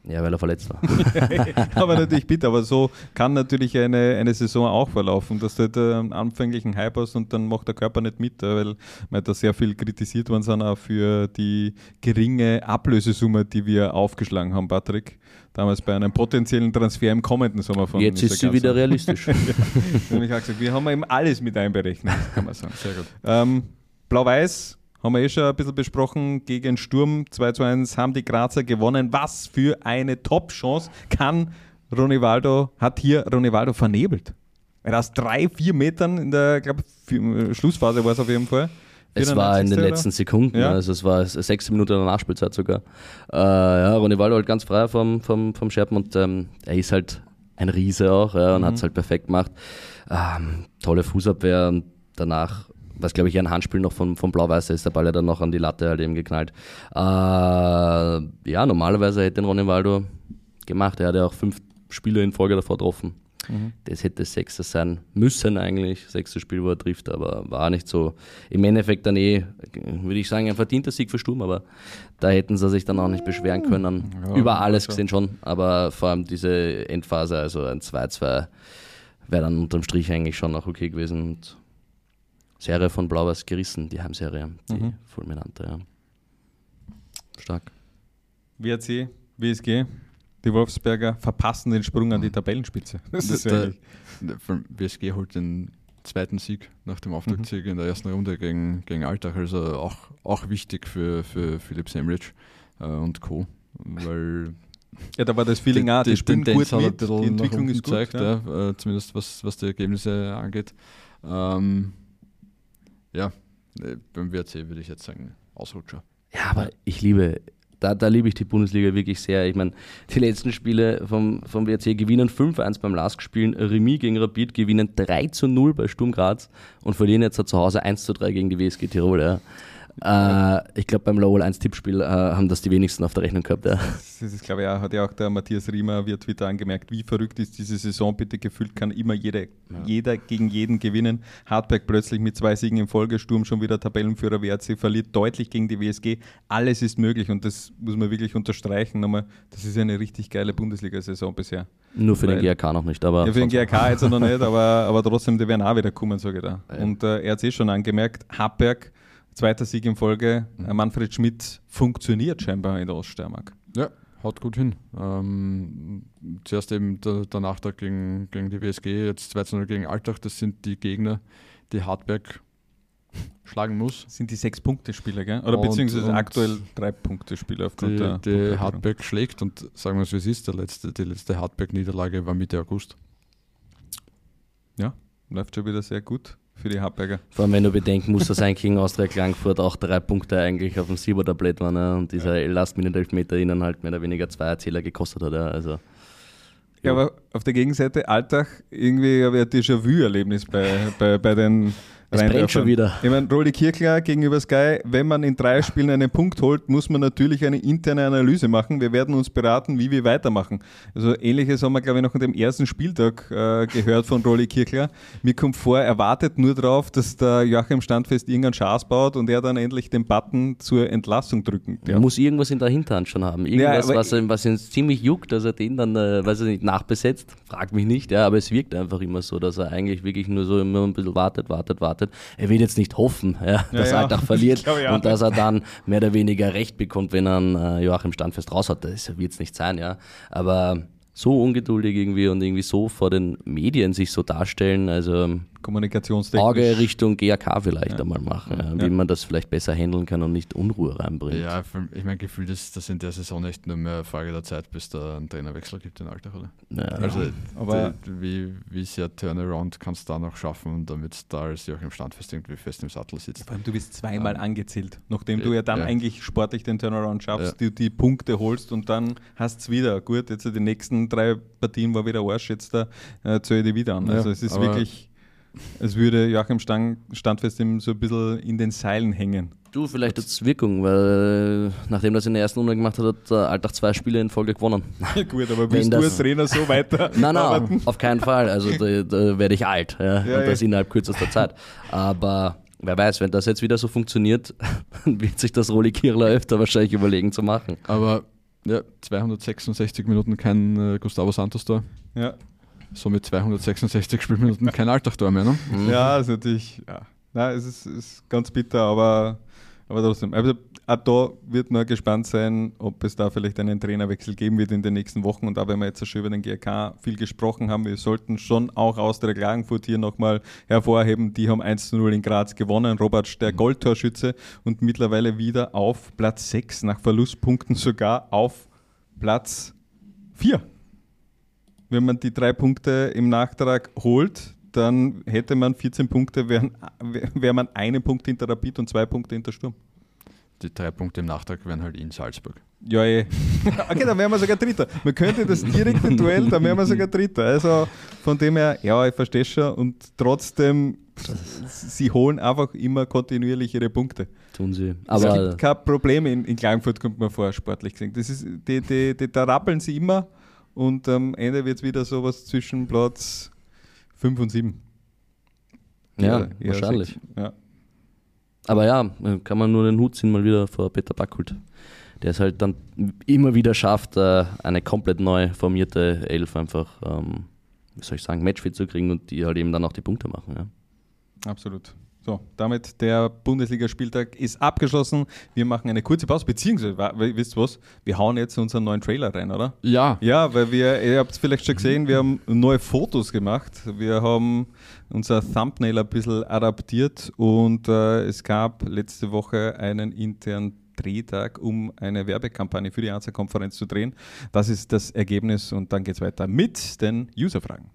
Ja, weil er verletzt war. Aber natürlich bitte, aber so kann natürlich eine, eine Saison auch verlaufen, dass du halt einen anfänglichen Hype hast und dann macht der Körper nicht mit, weil wir da sehr viel kritisiert worden sind auch für die geringe Ablösesumme, die wir aufgeschlagen haben, Patrick. Damals bei einem potenziellen Transfer im kommenden Sommer von Jetzt ist sie wieder realistisch. Ja, nämlich auch gesagt, wir haben eben alles mit einberechnet, kann man sagen. Sehr gut. Ähm, Blau-Weiß haben wir eh schon ein bisschen besprochen, gegen Sturm zwei zu eins haben die Grazer gewonnen. Was für eine Top-Chance kann Ronivaldo, hat hier Ronivaldo vernebelt. Er hat aus drei, vier Metern in der, glaube ich, Schlussphase war es auf jeden Fall. Es war in den oder? letzten Sekunden, ja. Also es war sechs Minuten in der Nachspielzeit sogar. Äh, ja, Ronivaldo halt ganz frei vom, vom, vom Scherpen und ähm, er ist halt ein Riese auch, ja, und mhm. hat es halt perfekt gemacht. Ähm, tolle Fußabwehr und danach, was glaube ich ein Handspiel noch vom, vom Blau-Weiß, ist der Ball ja dann noch an die Latte halt eben geknallt. Äh, ja, normalerweise hätte den Ronivaldo gemacht, er hat ja auch fünf Spiele in Folge davor getroffen. Mhm. Das hätte Sechster sein müssen eigentlich, sechstes Spiel, wo er trifft, aber war nicht so. Im Endeffekt dann eh, würde ich sagen, ein verdienter Sieg für Sturm, aber da hätten sie sich dann auch nicht beschweren können. Ja, über alles gesehen schon, aber vor allem diese Endphase, also ein zwei zwei, wäre dann unterm Strich eigentlich schon noch okay gewesen. Und Serie von Blau-Weiß gerissen, die Heimserie, die mhm. fulminante, ja. Stark. W R C, W S G, die Wolfsberger verpassen den Sprung an die Tabellenspitze. Das ist der, der, W S G holt den zweiten Sieg nach dem Auftaktsieg mhm. in der ersten Runde gegen, gegen Altach, also auch, auch wichtig für, für Philipp Semrich äh, und Co., weil ja, da war das Feeling auch, die, die spielen gut mit, die Entwicklung ist gut. Zeigt, ja. Ja, äh, zumindest was, was die Ergebnisse angeht. Ähm, ja, beim W R C würde ich jetzt sagen, Ausrutscher. Ja, aber ich liebe, da, da liebe ich die Bundesliga wirklich sehr. Ich meine, die letzten Spiele vom, vom W R C gewinnen fünf eins beim Lask spielen, Remis gegen Rapid, gewinnen drei zu null bei Sturm Graz und verlieren jetzt zu Hause eins zu drei gegen die W S G Tirol. Ja. Äh, ich glaube, beim Lowell eins Tippspiel äh, haben das die wenigsten auf der Rechnung gehabt. Ja. Das ist, glaube ich, auch, hat ja auch der Matthias Riemer via Twitter angemerkt, wie verrückt ist diese Saison, bitte gefühlt kann immer jeder, ja. jeder gegen jeden gewinnen. Hartberg plötzlich mit zwei Siegen in Folge, Sturm schon wieder Tabellenführer, W R C verliert deutlich gegen die W S G. Alles ist möglich und das muss man wirklich unterstreichen. Nochmal, das ist eine richtig geile Bundesliga-Saison bisher. Nur für Weil, den G R K noch nicht. Aber ja, für den G R K jetzt noch nicht, aber, aber trotzdem, die werden auch wieder kommen, sage ich da. Ja. Und äh, er hat es eh schon angemerkt, Hartberg, zweiter Sieg in Folge, mhm. Manfred Schmidt funktioniert scheinbar in der Oststeiermark. Ja, haut gut hin. Ähm, zuerst eben der, der Nachtrag gegen, gegen die W S G, jetzt zwei zu null gegen Altach, das sind die Gegner, die Hartberg schlagen muss. Das sind die Sechs-Punkte-Spieler, gell? Oder und, beziehungsweise und aktuell Drei-Punkte-Spieler aufgrund die, der Die Hartberg schlägt und sagen wir es wie es ist, der letzte, die letzte Hartberg-Niederlage war Mitte August. Ja, läuft schon wieder sehr gut für die Hartberger. Vor allem, wenn du bedenken musst, dass eigentlich gegen Austria Klagenfurt auch drei Punkte eigentlich auf dem Silbertablett waren, ne? Und dieser ja. Last-Minute-Elfmeter ihnen halt mehr oder weniger zwei Erzähler gekostet hat. Ja, also, ja, aber auf der Gegenseite Altach irgendwie habe ich ein Déjà-vu-Erlebnis bei, bei, bei den Es brennt schon wieder. Ich meine, Roli Kirchler gegenüber Sky, wenn man in drei Spielen einen Punkt holt, muss man natürlich eine interne Analyse machen. Wir werden uns beraten, wie wir weitermachen. Also Ähnliches haben wir, glaube ich, noch an dem ersten Spieltag äh, gehört von Roli Kirchler. Mir kommt vor, er wartet nur darauf, dass der Joachim Standfest irgendeinen Schaß baut und er dann endlich den Button zur Entlassung drücken. Er muss irgendwas in der Hinterhand schon haben. Irgendwas, ja, was, er, was ihn ziemlich juckt, dass er den dann, äh, weiß ich nicht, nachbesetzt. Frag mich nicht, ja, aber es wirkt einfach immer so, dass er eigentlich wirklich nur so immer ein bisschen wartet, wartet, wartet. Er will jetzt nicht hoffen, ja, dass ja, ja. Altach verliert und nicht. Dass er dann mehr oder weniger Recht bekommt, wenn er einen äh, Joachim Standfest raus hat. Das wird es nicht sein, ja. Aber so ungeduldig irgendwie und irgendwie so vor den Medien sich so darstellen, also kommunikationstechnisch. Auge Richtung G R K vielleicht ja. einmal machen, ja, wie ja. man das vielleicht besser handeln kann und nicht Unruhe reinbringt. Ja, ich mein Gefühl, dass das in der Saison echt nur mehr eine Frage der Zeit, bis da ein Trainerwechsel gibt in Altach, oder? Ja, also ja. Aber die, wie, wie sehr Turnaround kannst du da noch schaffen, damit da als Joachim Standfest irgendwie fest im Sattel sitzt. Vor allem, du bist zweimal ähm, angezählt, nachdem du ja dann ja. eigentlich sportlich den Turnaround schaffst, ja. die, die Punkte holst und dann hast du es wieder. Gut, jetzt die nächsten drei Partien war wieder Arsch, jetzt da äh, zähle ich die wieder an. Also ja, es ist wirklich, es würde Joachim Standfest ihm so ein bisschen in den Seilen hängen. Du, vielleicht hat es Wirkung, weil nachdem das in der ersten Runde gemacht hat, hat Altach zwei Spiele in Folge gewonnen. Ja gut, aber willst du als Trainer so weiter Nein, nein, auf keinen Fall. Also da, da werde ich alt. Ja, ja, und das ja. innerhalb kürzester Zeit. Aber wer weiß, wenn das jetzt wieder so funktioniert, dann wird sich das Roli Kirchler öfter wahrscheinlich überlegen zu machen. Aber Ja, zweihundertsechsundsechzig Minuten kein äh, Gustavo Santos-Tor. Ja. Somit zweihundertsechsundsechzig Spielminuten kein Alltag-Tor mehr, ne? Mhm. Ja, ist natürlich, ja. Nein, es ist, ist ganz bitter, aber, aber trotzdem. Also, auch da wird man gespannt sein, ob es da vielleicht einen Trainerwechsel geben wird in den nächsten Wochen. Und da, wenn wir jetzt schon über den G R K viel gesprochen haben, wir sollten schon auch Austria Klagenfurt hier nochmal hervorheben. Die haben eins zu null in Graz gewonnen. Robert, der Goldtorschütze, und mittlerweile wieder auf Platz sechs, nach Verlustpunkten sogar auf Platz vier. Wenn man die drei Punkte im Nachtrag holt, dann hätte man vierzehn Punkte, wäre wär man einen Punkt hinter Rapid und zwei Punkte hinter Sturm. Die drei Punkte im Nachtrag wären halt in Salzburg. Ja, eh. Okay, dann wären wir sogar Dritter. Man könnte das direkte Duell, dann wären wir sogar Dritter. Also von dem her, ja, ich verstehe schon. Und trotzdem, sie holen einfach immer kontinuierlich ihre Punkte. Tun sie. Aber Aber es gibt kein Problem in, in Klagenfurt, kommt man vor, sportlich gesehen. Das ist, die, die, die, da rappeln sie immer und am Ende wird es wieder sowas zwischen Platz fünf und sieben. ja, Ja, ja, wahrscheinlich. sechs. Ja. Aber ja, kann man nur den Hut ziehen mal wieder vor Peter Backhult, der es halt dann immer wieder schafft, eine komplett neu formierte Elf einfach, ähm, wie soll ich sagen, matchfit zu kriegen und die halt eben dann auch die Punkte machen. Ja. Absolut. So, damit der Bundesligaspieltag ist abgeschlossen. Wir machen eine kurze Pause, beziehungsweise, wisst ihr was, wir hauen jetzt unseren neuen Trailer rein, oder? Ja. Ja, weil wir, ihr habt es vielleicht schon gesehen, wir haben neue Fotos gemacht. Wir haben unser Thumbnail ein bisschen adaptiert und äh, es gab letzte Woche einen internen Drehtag, um eine Werbekampagne für die Ansa-Konferenz zu drehen. Das ist das Ergebnis und dann geht es weiter mit den Userfragen.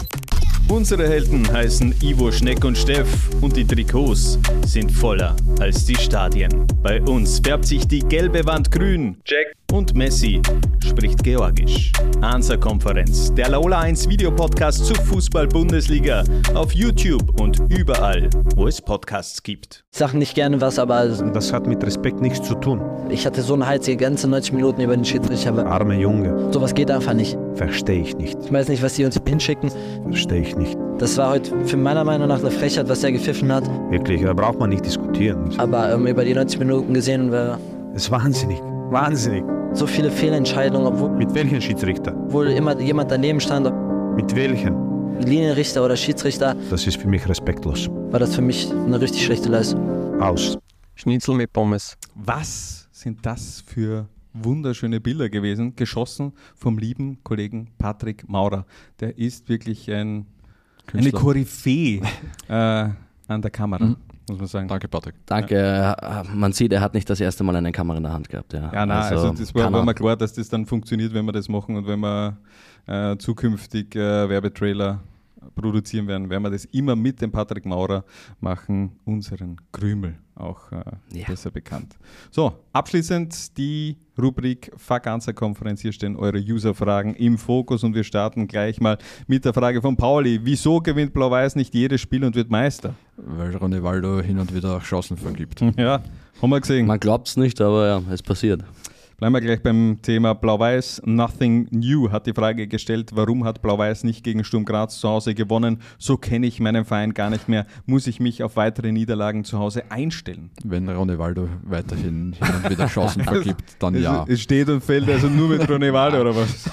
Unsere Helden heißen Ivo, Schneck und Steff und die Trikots sind voller als die Stadien. Bei uns färbt sich die gelbe Wand grün. Jack und Messi spricht Georgisch. Ansa-Konferenz, der Laola eins Videopodcast zur Fußball-Bundesliga auf YouTube und überall, wo es Podcasts gibt. Ich sage nicht gerne was, aber Das hat mit Respekt nichts zu tun. ich hatte so einen Hals die ganze neunzig Minuten über den Schiedsrichter. Arme Junge, Sowas geht einfach nicht. verstehe ich nicht. Ich weiß nicht, was die uns hinschicken. Verstehe ich nicht. Das war heute für meiner Meinung nach eine Frechheit, was er gepfiffen hat. Wirklich, da braucht man nicht diskutieren. Aber ähm, über die neunzig Minuten gesehen, war Das ist wahnsinnig. Wahnsinnig. so viele Fehlentscheidungen, obwohl, Mit welchen Schiedsrichter? obwohl immer jemand daneben stand, ob Mit welchen? Linienrichter oder Schiedsrichter, Das ist für mich respektlos. war das für mich eine richtig schlechte Leistung. Aus. Schnitzel mit Pommes. Was sind das für wunderschöne Bilder gewesen, geschossen vom lieben Kollegen Patrick Maurer. Der ist wirklich ein, eine Künstler. Koryphäe äh, an der Kamera, Mhm. muss man sagen. Danke, Patrick. Danke, äh, man sieht, er hat nicht das erste Mal eine Kamera in der Hand gehabt. Ja, Ja, nein, also, das war, kann war er. mir klar, dass das dann funktioniert, wenn wir das machen und wenn wir äh, zukünftig äh, Werbetrailer produzieren werden, werden wir das immer mit dem Patrick Maurer machen, unseren Krümel, auch äh, Ja. besser bekannt. So, abschließend die Rubrik Fuck Answer Konferenz. Hier stehen eure User-Fragen im Fokus und wir starten gleich mal mit der Frage von Pauli. Wieso gewinnt Blau-Weiß nicht jedes Spiel und wird Meister? Weil Ronaldo hin und wieder auch Chancen vergibt. Ja, haben wir gesehen. Man glaubt es nicht, aber ja, es passiert. Bleiben wir gleich beim Thema Blau-Weiß. Nothing New hat die Frage gestellt, warum hat Blau-Weiß nicht gegen Sturm Graz zu Hause gewonnen? So kenne ich meinen Verein gar nicht mehr. Muss ich mich auf weitere Niederlagen zu Hause einstellen? Wenn Ronaldo weiterhin hin und wieder Chancen vergibt, dann ja. Es, es steht und fällt also nur mit Ronaldo oder was?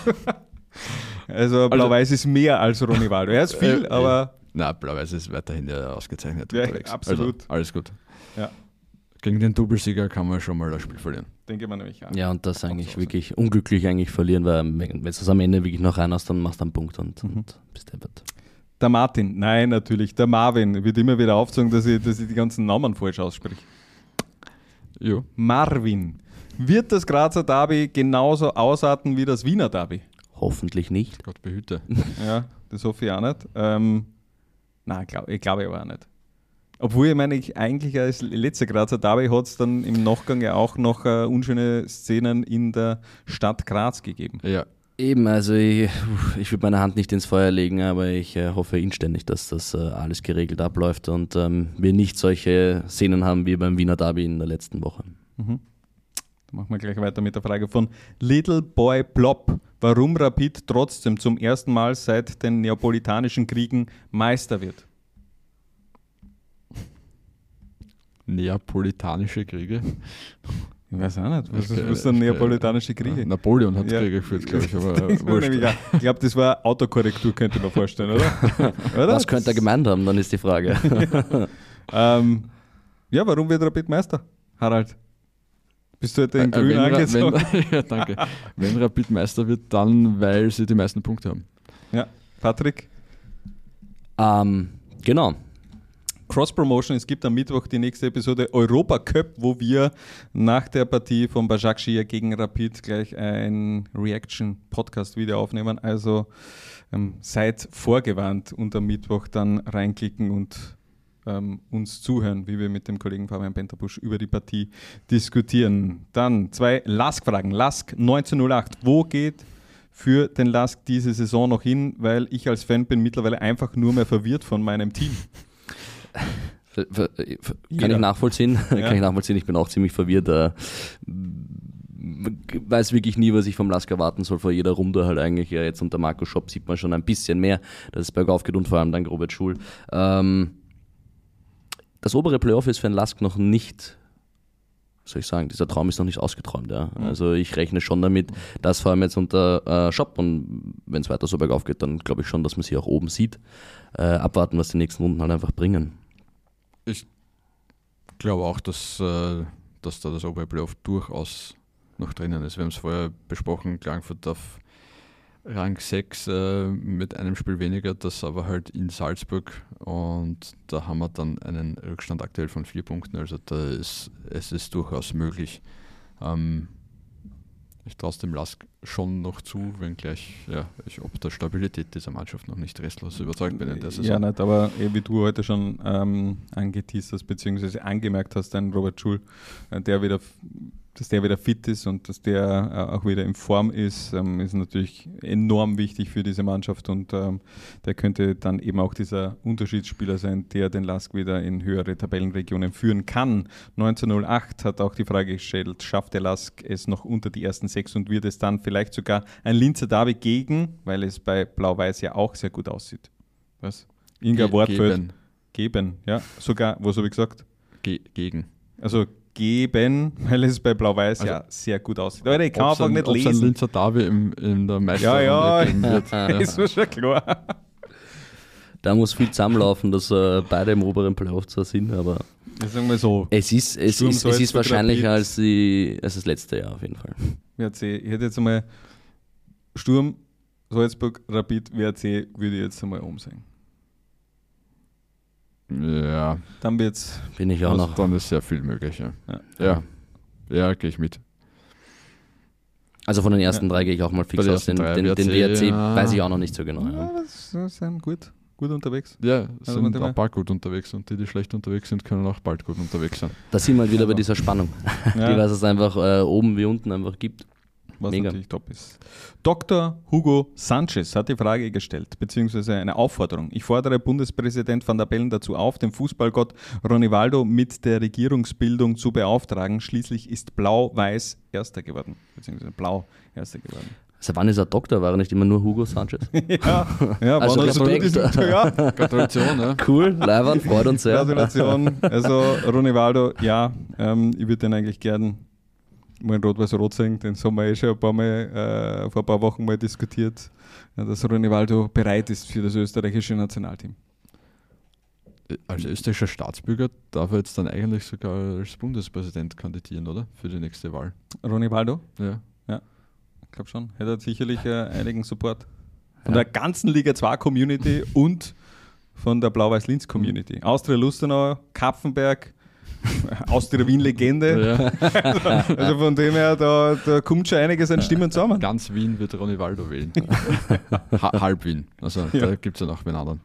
Also Blau-Weiß ist mehr als Ronaldo. Er ist viel, Äh, äh, aber Na, Blau-Weiß ist weiterhin ja ausgezeichnet Ja, unterwegs. absolut. Also, alles gut. Ja. Gegen den Doublesieger kann man schon mal das Spiel verlieren. denke man nämlich ja. Ja, und das eigentlich so. wirklich unglücklich eigentlich verlieren, weil wenn du es am Ende wirklich noch rein hast, dann machst du einen Punkt und, Mhm. und bist deppert. Der Martin, nein, natürlich, der Marvin wird immer wieder aufzogen, dass ich, dass ich die ganzen Namen falsch ausspreche. Jo. Marvin, wird das Grazer Derby genauso ausarten wie das Wiener Derby? Hoffentlich nicht. Gott behüte. Ja, das hoffe ich auch nicht. Ähm, nein, glaub, ich glaube aber auch nicht. Obwohl, ich meine, ich eigentlich als letzte Grazer Derby hat es dann im Nachgang ja auch noch äh, unschöne Szenen in der Stadt Graz gegeben. Ja. Eben, also ich, ich würde meine Hand nicht ins Feuer legen, aber ich äh, hoffe inständig, dass das äh, alles geregelt abläuft und ähm, wir nicht solche Szenen haben wie beim Wiener Derby in der letzten Woche. Mhm. Dann machen wir gleich weiter mit der Frage von Little Boy Plop. Warum Rapid trotzdem zum ersten Mal seit den Neapolitanischen Kriegen Meister wird? Neapolitanische Kriege. Ich weiß auch nicht. Was, Okay, was sind okay. neapolitanische Kriege? Ja, Napoleon hat Ja. Kriege geführt, glaube ich, aber Ich wurscht. glaube, das war Autokorrektur, könnte ich mir vorstellen, oder? oder? Was könnte er gemeint haben, dann ist die Frage. Ähm, ja, warum wird Rapid Meister, Harald? Bist du heute in Äh, Grün wenn, Ra- angezogen? wenn, ja, danke. Wenn Rapid Meister wird, dann, weil sie die meisten Punkte haben. Ja, Patrick? ähm, genau. Cross-Promotion, es gibt am Mittwoch die nächste Episode Europa Cup, wo wir nach der Partie von Başakşehir gegen Rapid gleich ein Reaction-Podcast-Video aufnehmen. Also ähm, seid vorgewarnt und am Mittwoch dann reinklicken und ähm, uns zuhören, wie wir mit dem Kollegen Fabian Benterbusch über die Partie diskutieren. Dann zwei Lask-Fragen. Lask neunzehnhundertacht, wo geht für den Lask diese Saison noch hin? Weil ich als Fan bin mittlerweile einfach nur mehr verwirrt von meinem Team. Ver- ver- ver- Jeder. Kann ich nachvollziehen? Ja. Kann ich nachvollziehen. Ich bin auch ziemlich verwirrt. Äh, weiß wirklich nie, was ich vom Lask erwarten soll vor jeder Runde halt eigentlich. Ja, jetzt unter Marco Schopp sieht man schon ein bisschen mehr, dass es bergauf geht und vor allem dank Robert Schul. Ähm, das obere Playoff ist für den Lask noch nicht, was soll ich sagen, dieser Traum ist noch nicht ausgeträumt. Ja. Also ich rechne schon damit, dass vor allem jetzt unter äh, Schopp und wenn es weiter so bergauf geht, dann glaube ich schon, dass man sie auch oben sieht. Äh, abwarten, was die nächsten Runden halt einfach bringen. Ich glaube auch, dass, äh, dass da das obere Playoff durchaus noch drinnen ist. Wir haben es vorher besprochen, Klagenfurt auf Rang sechs äh, mit einem Spiel weniger, das aber halt in Salzburg, und da haben wir dann einen Rückstand aktuell von vier Punkten, also da ist, es ist durchaus möglich. Ähm, ich traue es dem Lask schon noch zu, wenngleich ja, ich ob der Stabilität dieser Mannschaft noch nicht restlos überzeugt bin in der Saison. Ja, nicht, aber eh, wie du heute schon ähm, angeteased hast, beziehungsweise angemerkt hast, dein Robert Schul, äh, der wieder, dass der wieder fit ist und dass der äh, auch wieder in Form ist, ähm, ist natürlich enorm wichtig für diese Mannschaft, und ähm, der könnte dann eben auch dieser Unterschiedsspieler sein, der den Lask wieder in höhere Tabellenregionen führen kann. neunzehnhundertacht hat auch die Frage gestellt, schafft der Lask es noch unter die ersten sechs und wird es dann vielleicht sogar ein Linzer Derby gegen, weil es bei Blau-Weiß ja auch sehr gut aussieht. Was? Inga Ge- Wortfeld. geben. Geben, ja. Sogar, was habe ich gesagt? Ge gegen. Also geben, weil es bei Blau-Weiß Also, ja sehr gut aussieht. Leute, ich kann Ob's einfach ein- nicht ob's ein lesen. Linzer Derby im, in der Ja, Meisterrunde ja, geben wird. Ja. ist mir schon klar. Da muss viel zusammenlaufen, dass äh, beide im oberen Playoff zwar sind, aber Ich sag mal so, es ist, es Sturm ist, es ist Salzburg, wahrscheinlicher Rapid. als, die, als das letzte Jahr auf jeden Fall. W R C, ich hätte jetzt einmal Sturm, Salzburg, Rapid, W R C würde ich jetzt einmal umsehen. Ja, Dann wird's, Bin ich auch also noch. dann ist sehr viel möglich. Ja, ja. ja, ja gehe ich mit. Also von den ersten Ja. drei gehe ich auch mal Bei fix den aus. Den, ersten drei den, den W R C ja. weiß ich auch noch nicht so genau. Ja. Ja, das das sind gut, gut unterwegs. Ja, Also sind von dem her- auch bald gut unterwegs, und die, die schlecht unterwegs sind, können auch bald gut unterwegs sein. Da sind wir halt wieder Aber- bei dieser Spannung, Ja. die was es einfach äh, oben wie unten einfach gibt. Was Mega. natürlich top ist. Doktor Hugo Sanchez hat die Frage gestellt, beziehungsweise eine Aufforderung. Ich fordere Bundespräsident Van der Bellen dazu auf, den Fußballgott Ronivaldo mit der Regierungsbildung zu beauftragen. Schließlich ist Blau-Weiß Erster geworden, beziehungsweise Blau Erster geworden. Also wann ist er Doktor? War er nicht immer nur Hugo Sanchez? ja, ja, Also war noch so Respekt. diesem- ja, Gratulation, ne? Cool, Leiwand, freut uns sehr. Gratulation. Also Ronivaldo, ja, ähm, ich würde den eigentlich gern mal in Rot-Weiß-Rot sehen, den haben wir eh schon ein paar Mal, äh, vor ein paar Wochen mal diskutiert, ja, dass Ronivaldo bereit ist für das österreichische Nationalteam. Als österreichischer Staatsbürger darf er jetzt dann eigentlich sogar als Bundespräsident kandidieren, oder? Für die nächste Wahl. Ronivaldo? Ja. Ich glaube schon. Er hat sicherlich äh, einigen Support. Von der ganzen Liga zwei Community und von der Blau-Weiß-Linz Community. Austria Lustenau, Kapfenberg, Austria Wien-Legende. Ja. Also von dem her, da, da kommt schon einiges an Stimmen zusammen. Ganz Wien wird Ronivaldo wählen. ha halb Wien. Also Ja. da gibt es ja noch wen anderen.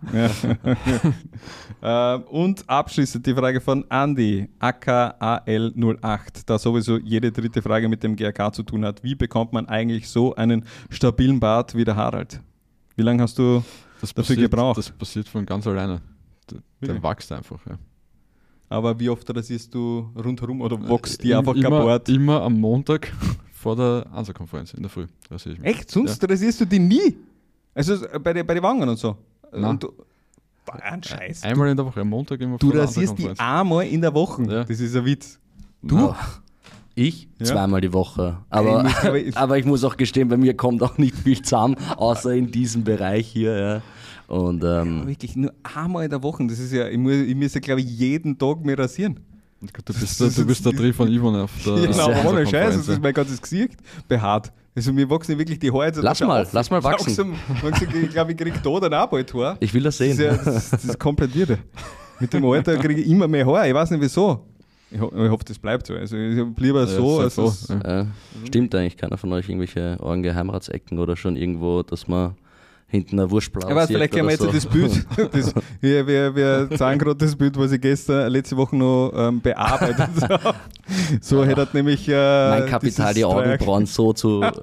Ja. Ähm, und abschließend die Frage von Andy, A K A L null acht, da sowieso jede dritte Frage mit dem G R K zu tun hat. Wie bekommt man eigentlich so einen stabilen Bart wie der Harald? Wie lange hast du Das dafür passiert, gebraucht? Das passiert von ganz alleine. Der, Wirklich? der wächst einfach. Ja. Aber wie oft rasierst du rundherum oder wächst die Im- einfach immer, kaputt? immer am Montag vor der Ansa-Konferenz in der Früh rasiere ich mich. Echt? Sonst rasierst du die nie? Also bei den bei die Wangen und so? Nein. Und du, ein Scheiß. Einmal in der Woche, am Montag immer Du vor der rasierst die Ansa-Konferenz. einmal in der Woche. Ja. Das ist ein Witz. Du? Ja. Ich? Ja. Zweimal die Woche. Aber, Ich muss- aber ich- aber ich muss auch gestehen, bei mir kommt auch nicht viel zusammen, außer in diesem Bereich hier. Ja. Und ähm, Wirklich nur einmal in der Woche. Das ist ja, ich muss, ich muss ja, glaube ich, jeden Tag mir rasieren. Und du bist, der, du bist der Dreh von Ivan auf der Genau, auf der ohne Scheiß, Konferenz, das ist mein ganzes Gesicht behaart. Also mir wachsen ja wirklich die Haare jetzt Lass schon mal, auf. lass mal wachsen. Langsam, langsam, ich glaube, ich kriege da dann auch bald Haar. ich will das Das ist, sehen. ja, das, das ist komplett irre. Mit dem Alter kriege ich immer mehr Haar. Ich weiß nicht wieso. Ich, ho ich hoffe, das bleibt so. Also ich hab lieber Ja, so, sei als froh, das, ja. Äh, stimmt eigentlich keiner von euch irgendwelche Orgengeheimratsecken oder schon irgendwo, dass man hinten eine Wurstblau Aber sieht vielleicht können wir oder jetzt so. das Bild, das, wir, wir, wir zeigen gerade das Bild, was ich gestern, letzte Woche noch ähm, bearbeitet habe. So hätte er nämlich... Äh, Mein Kapital, die Augenbrauen so zu... Das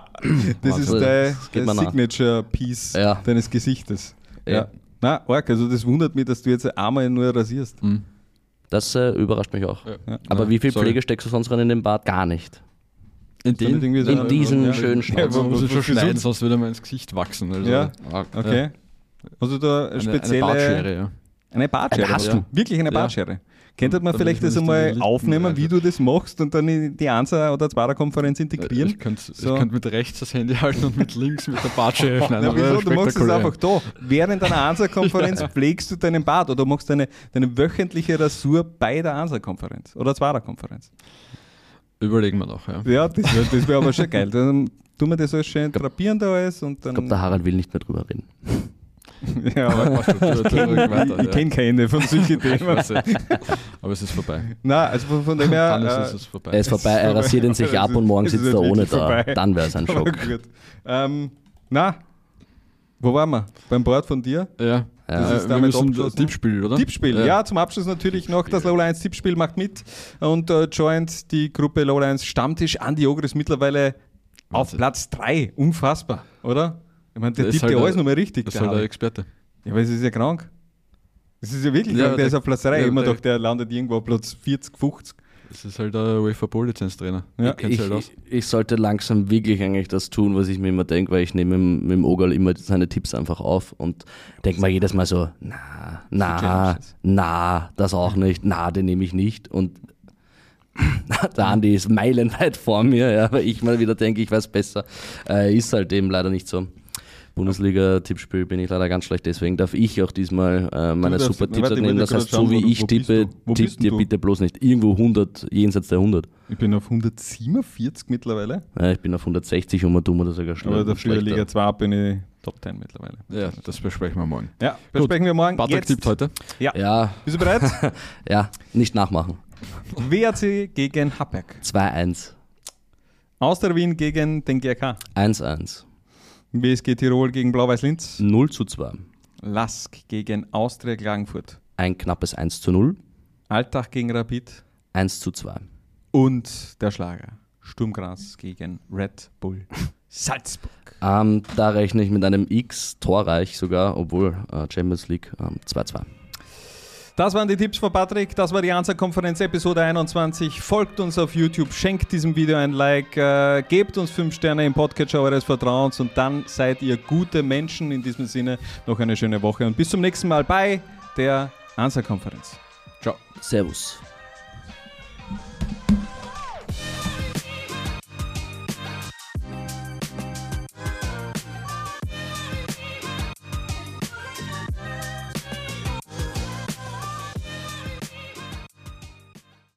ist Also, dein, das geht dein mir nach. Signature-Piece Ja. deines Gesichtes. Ja. Ja. Na, arg, also das wundert mich, dass du jetzt einmal nur rasierst. Mhm. Das äh, überrascht mich auch. Ja. Aber Ja, wie viel sorry. Pflege steckst du sonst rein in den Bart? Gar nicht. In Nicht irgendwie so- In diesen ja, schönen ja, Schnauzen. Man muss ich schon was schneiden, gesund? sonst würde man ins Gesicht wachsen. Also Ja, arg. okay. Also da Eine, spezielle... eine Bartschere, ja. Eine Bartschere. Hast du? Wirklich eine Ja. Bartschere. Könnte man Damit vielleicht man das nicht einmal die Lippen aufnehmen, wie reitet. du das machst und dann in die Einser- oder Zweier-Konferenz integrieren? Ich könnte So. ich könnt mit rechts das Handy halten und mit links mit der Bartschere schneiden. Na, Das wäre wieso? Du machst es spektakulär. einfach da. Während einer Einser-Konferenz pflegst du deinen Bart oder machst deine, deine wöchentliche Rasur bei der Einser-Konferenz oder Zweier-Konferenz. Überlegen wir noch, ja. Ja, das wäre das wär aber schon geil. Dann tun wir das alles schön drapieren da alles und dann... Ich glaube, der Harald will nicht mehr drüber reden. ja, aber Mach du, tu- tu ruhig weiter, ich ja. kenne kein Ende von solchen Themen. Weiß ich. Aber es ist vorbei. Nein, also von, von dem her... Alles äh, ist es vorbei. Er ist vorbei, er rasiert ihn sich ab und morgen Es ist sitzt er wirklich ohne da. vorbei. Dann wäre es ein aber Schock. gut. Ähm, na, wo waren wir? Beim Board von dir? Ja. Das Äh, ist wir damit müssen abgeschlossen. Tippspiel, oder? Tippspiel, ja. Zum Abschluss natürlich noch das Lowlines Tippspiel macht mit und äh, joint die Gruppe Lowlines Stammtisch. Andi Ogris mittlerweile auf Wahnsinn. Platz drei. Unfassbar, oder? Ich meine, der Der ist tippt halt ja der- alles nochmal richtig. Das der ist halt der Harald. Experte. Ja, aber es ist ja krank. Das ist ja wirklich Ja, krank. Der, der- ist auf Platz drei. ja, Immer der- doch, der landet irgendwo auf Platz vierzig, fünfzig. Das ist halt der UEFA Pole-Lizenz-Trainer. Ja. Kennt Ich, halt aus. ich, ich sollte langsam wirklich eigentlich das tun, was ich mir immer denke, weil ich nehme mit, mit dem Ogal immer seine Tipps einfach auf und denke mir jedes Mal so, na, na, Challenges. na, das auch nicht, na, den nehme ich nicht und der Andi ist meilenweit vor mir, ja, weil ich mal wieder denke, ich weiß besser. Äh, ist halt eben leider nicht so. Bundesliga-Tippspiel bin ich leider ganz schlecht, deswegen darf ich auch diesmal äh, meine darfst- super na, Tipps warte, ich nehmen. wollte Das gerade heißt, schauen, so wie wo- ich wo bist tippe, du? Wo tippt bist denn ihr du? bitte bloß nicht. Irgendwo hundert, jenseits der hundert. Ich bin auf hundertsiebenundvierzig mittlerweile. Ja, ich bin auf hundertsechzig und man tun wir das sogar schon. Aber dafür Liga zwei bin ich Top zehn mittlerweile. Ja, das besprechen wir morgen. Ja, besprechen wir morgen. Patrick Jetzt. tippt heute. Ja, Bist du bereit? ja, nicht nachmachen. W R C gegen Happberg. zwei eins. Austria Wien gegen den G R K. eins eins. W S G Tirol gegen Blau-Weiß Linz. null zu zwei. Lask gegen Austria Klagenfurt. Ein knappes eins zu null. Alltag gegen Rapid. eins zu zwei. Und der Schlager. Sturmgras gegen Red Bull Salzburg. Ähm, da rechne ich mit einem X torreich sogar, obwohl äh, Champions League ähm, zwei zwei. Das waren die Tipps von Patrick. Das war die Answer-Konferenz Episode einundzwanzig. Folgt uns auf YouTube, schenkt diesem Video ein Like, äh, gebt uns fünf Sterne im Podcatcher eures Vertrauens und dann seid ihr gute Menschen. In diesem Sinne noch eine schöne Woche und bis zum nächsten Mal bei der Answer-Konferenz. Servus.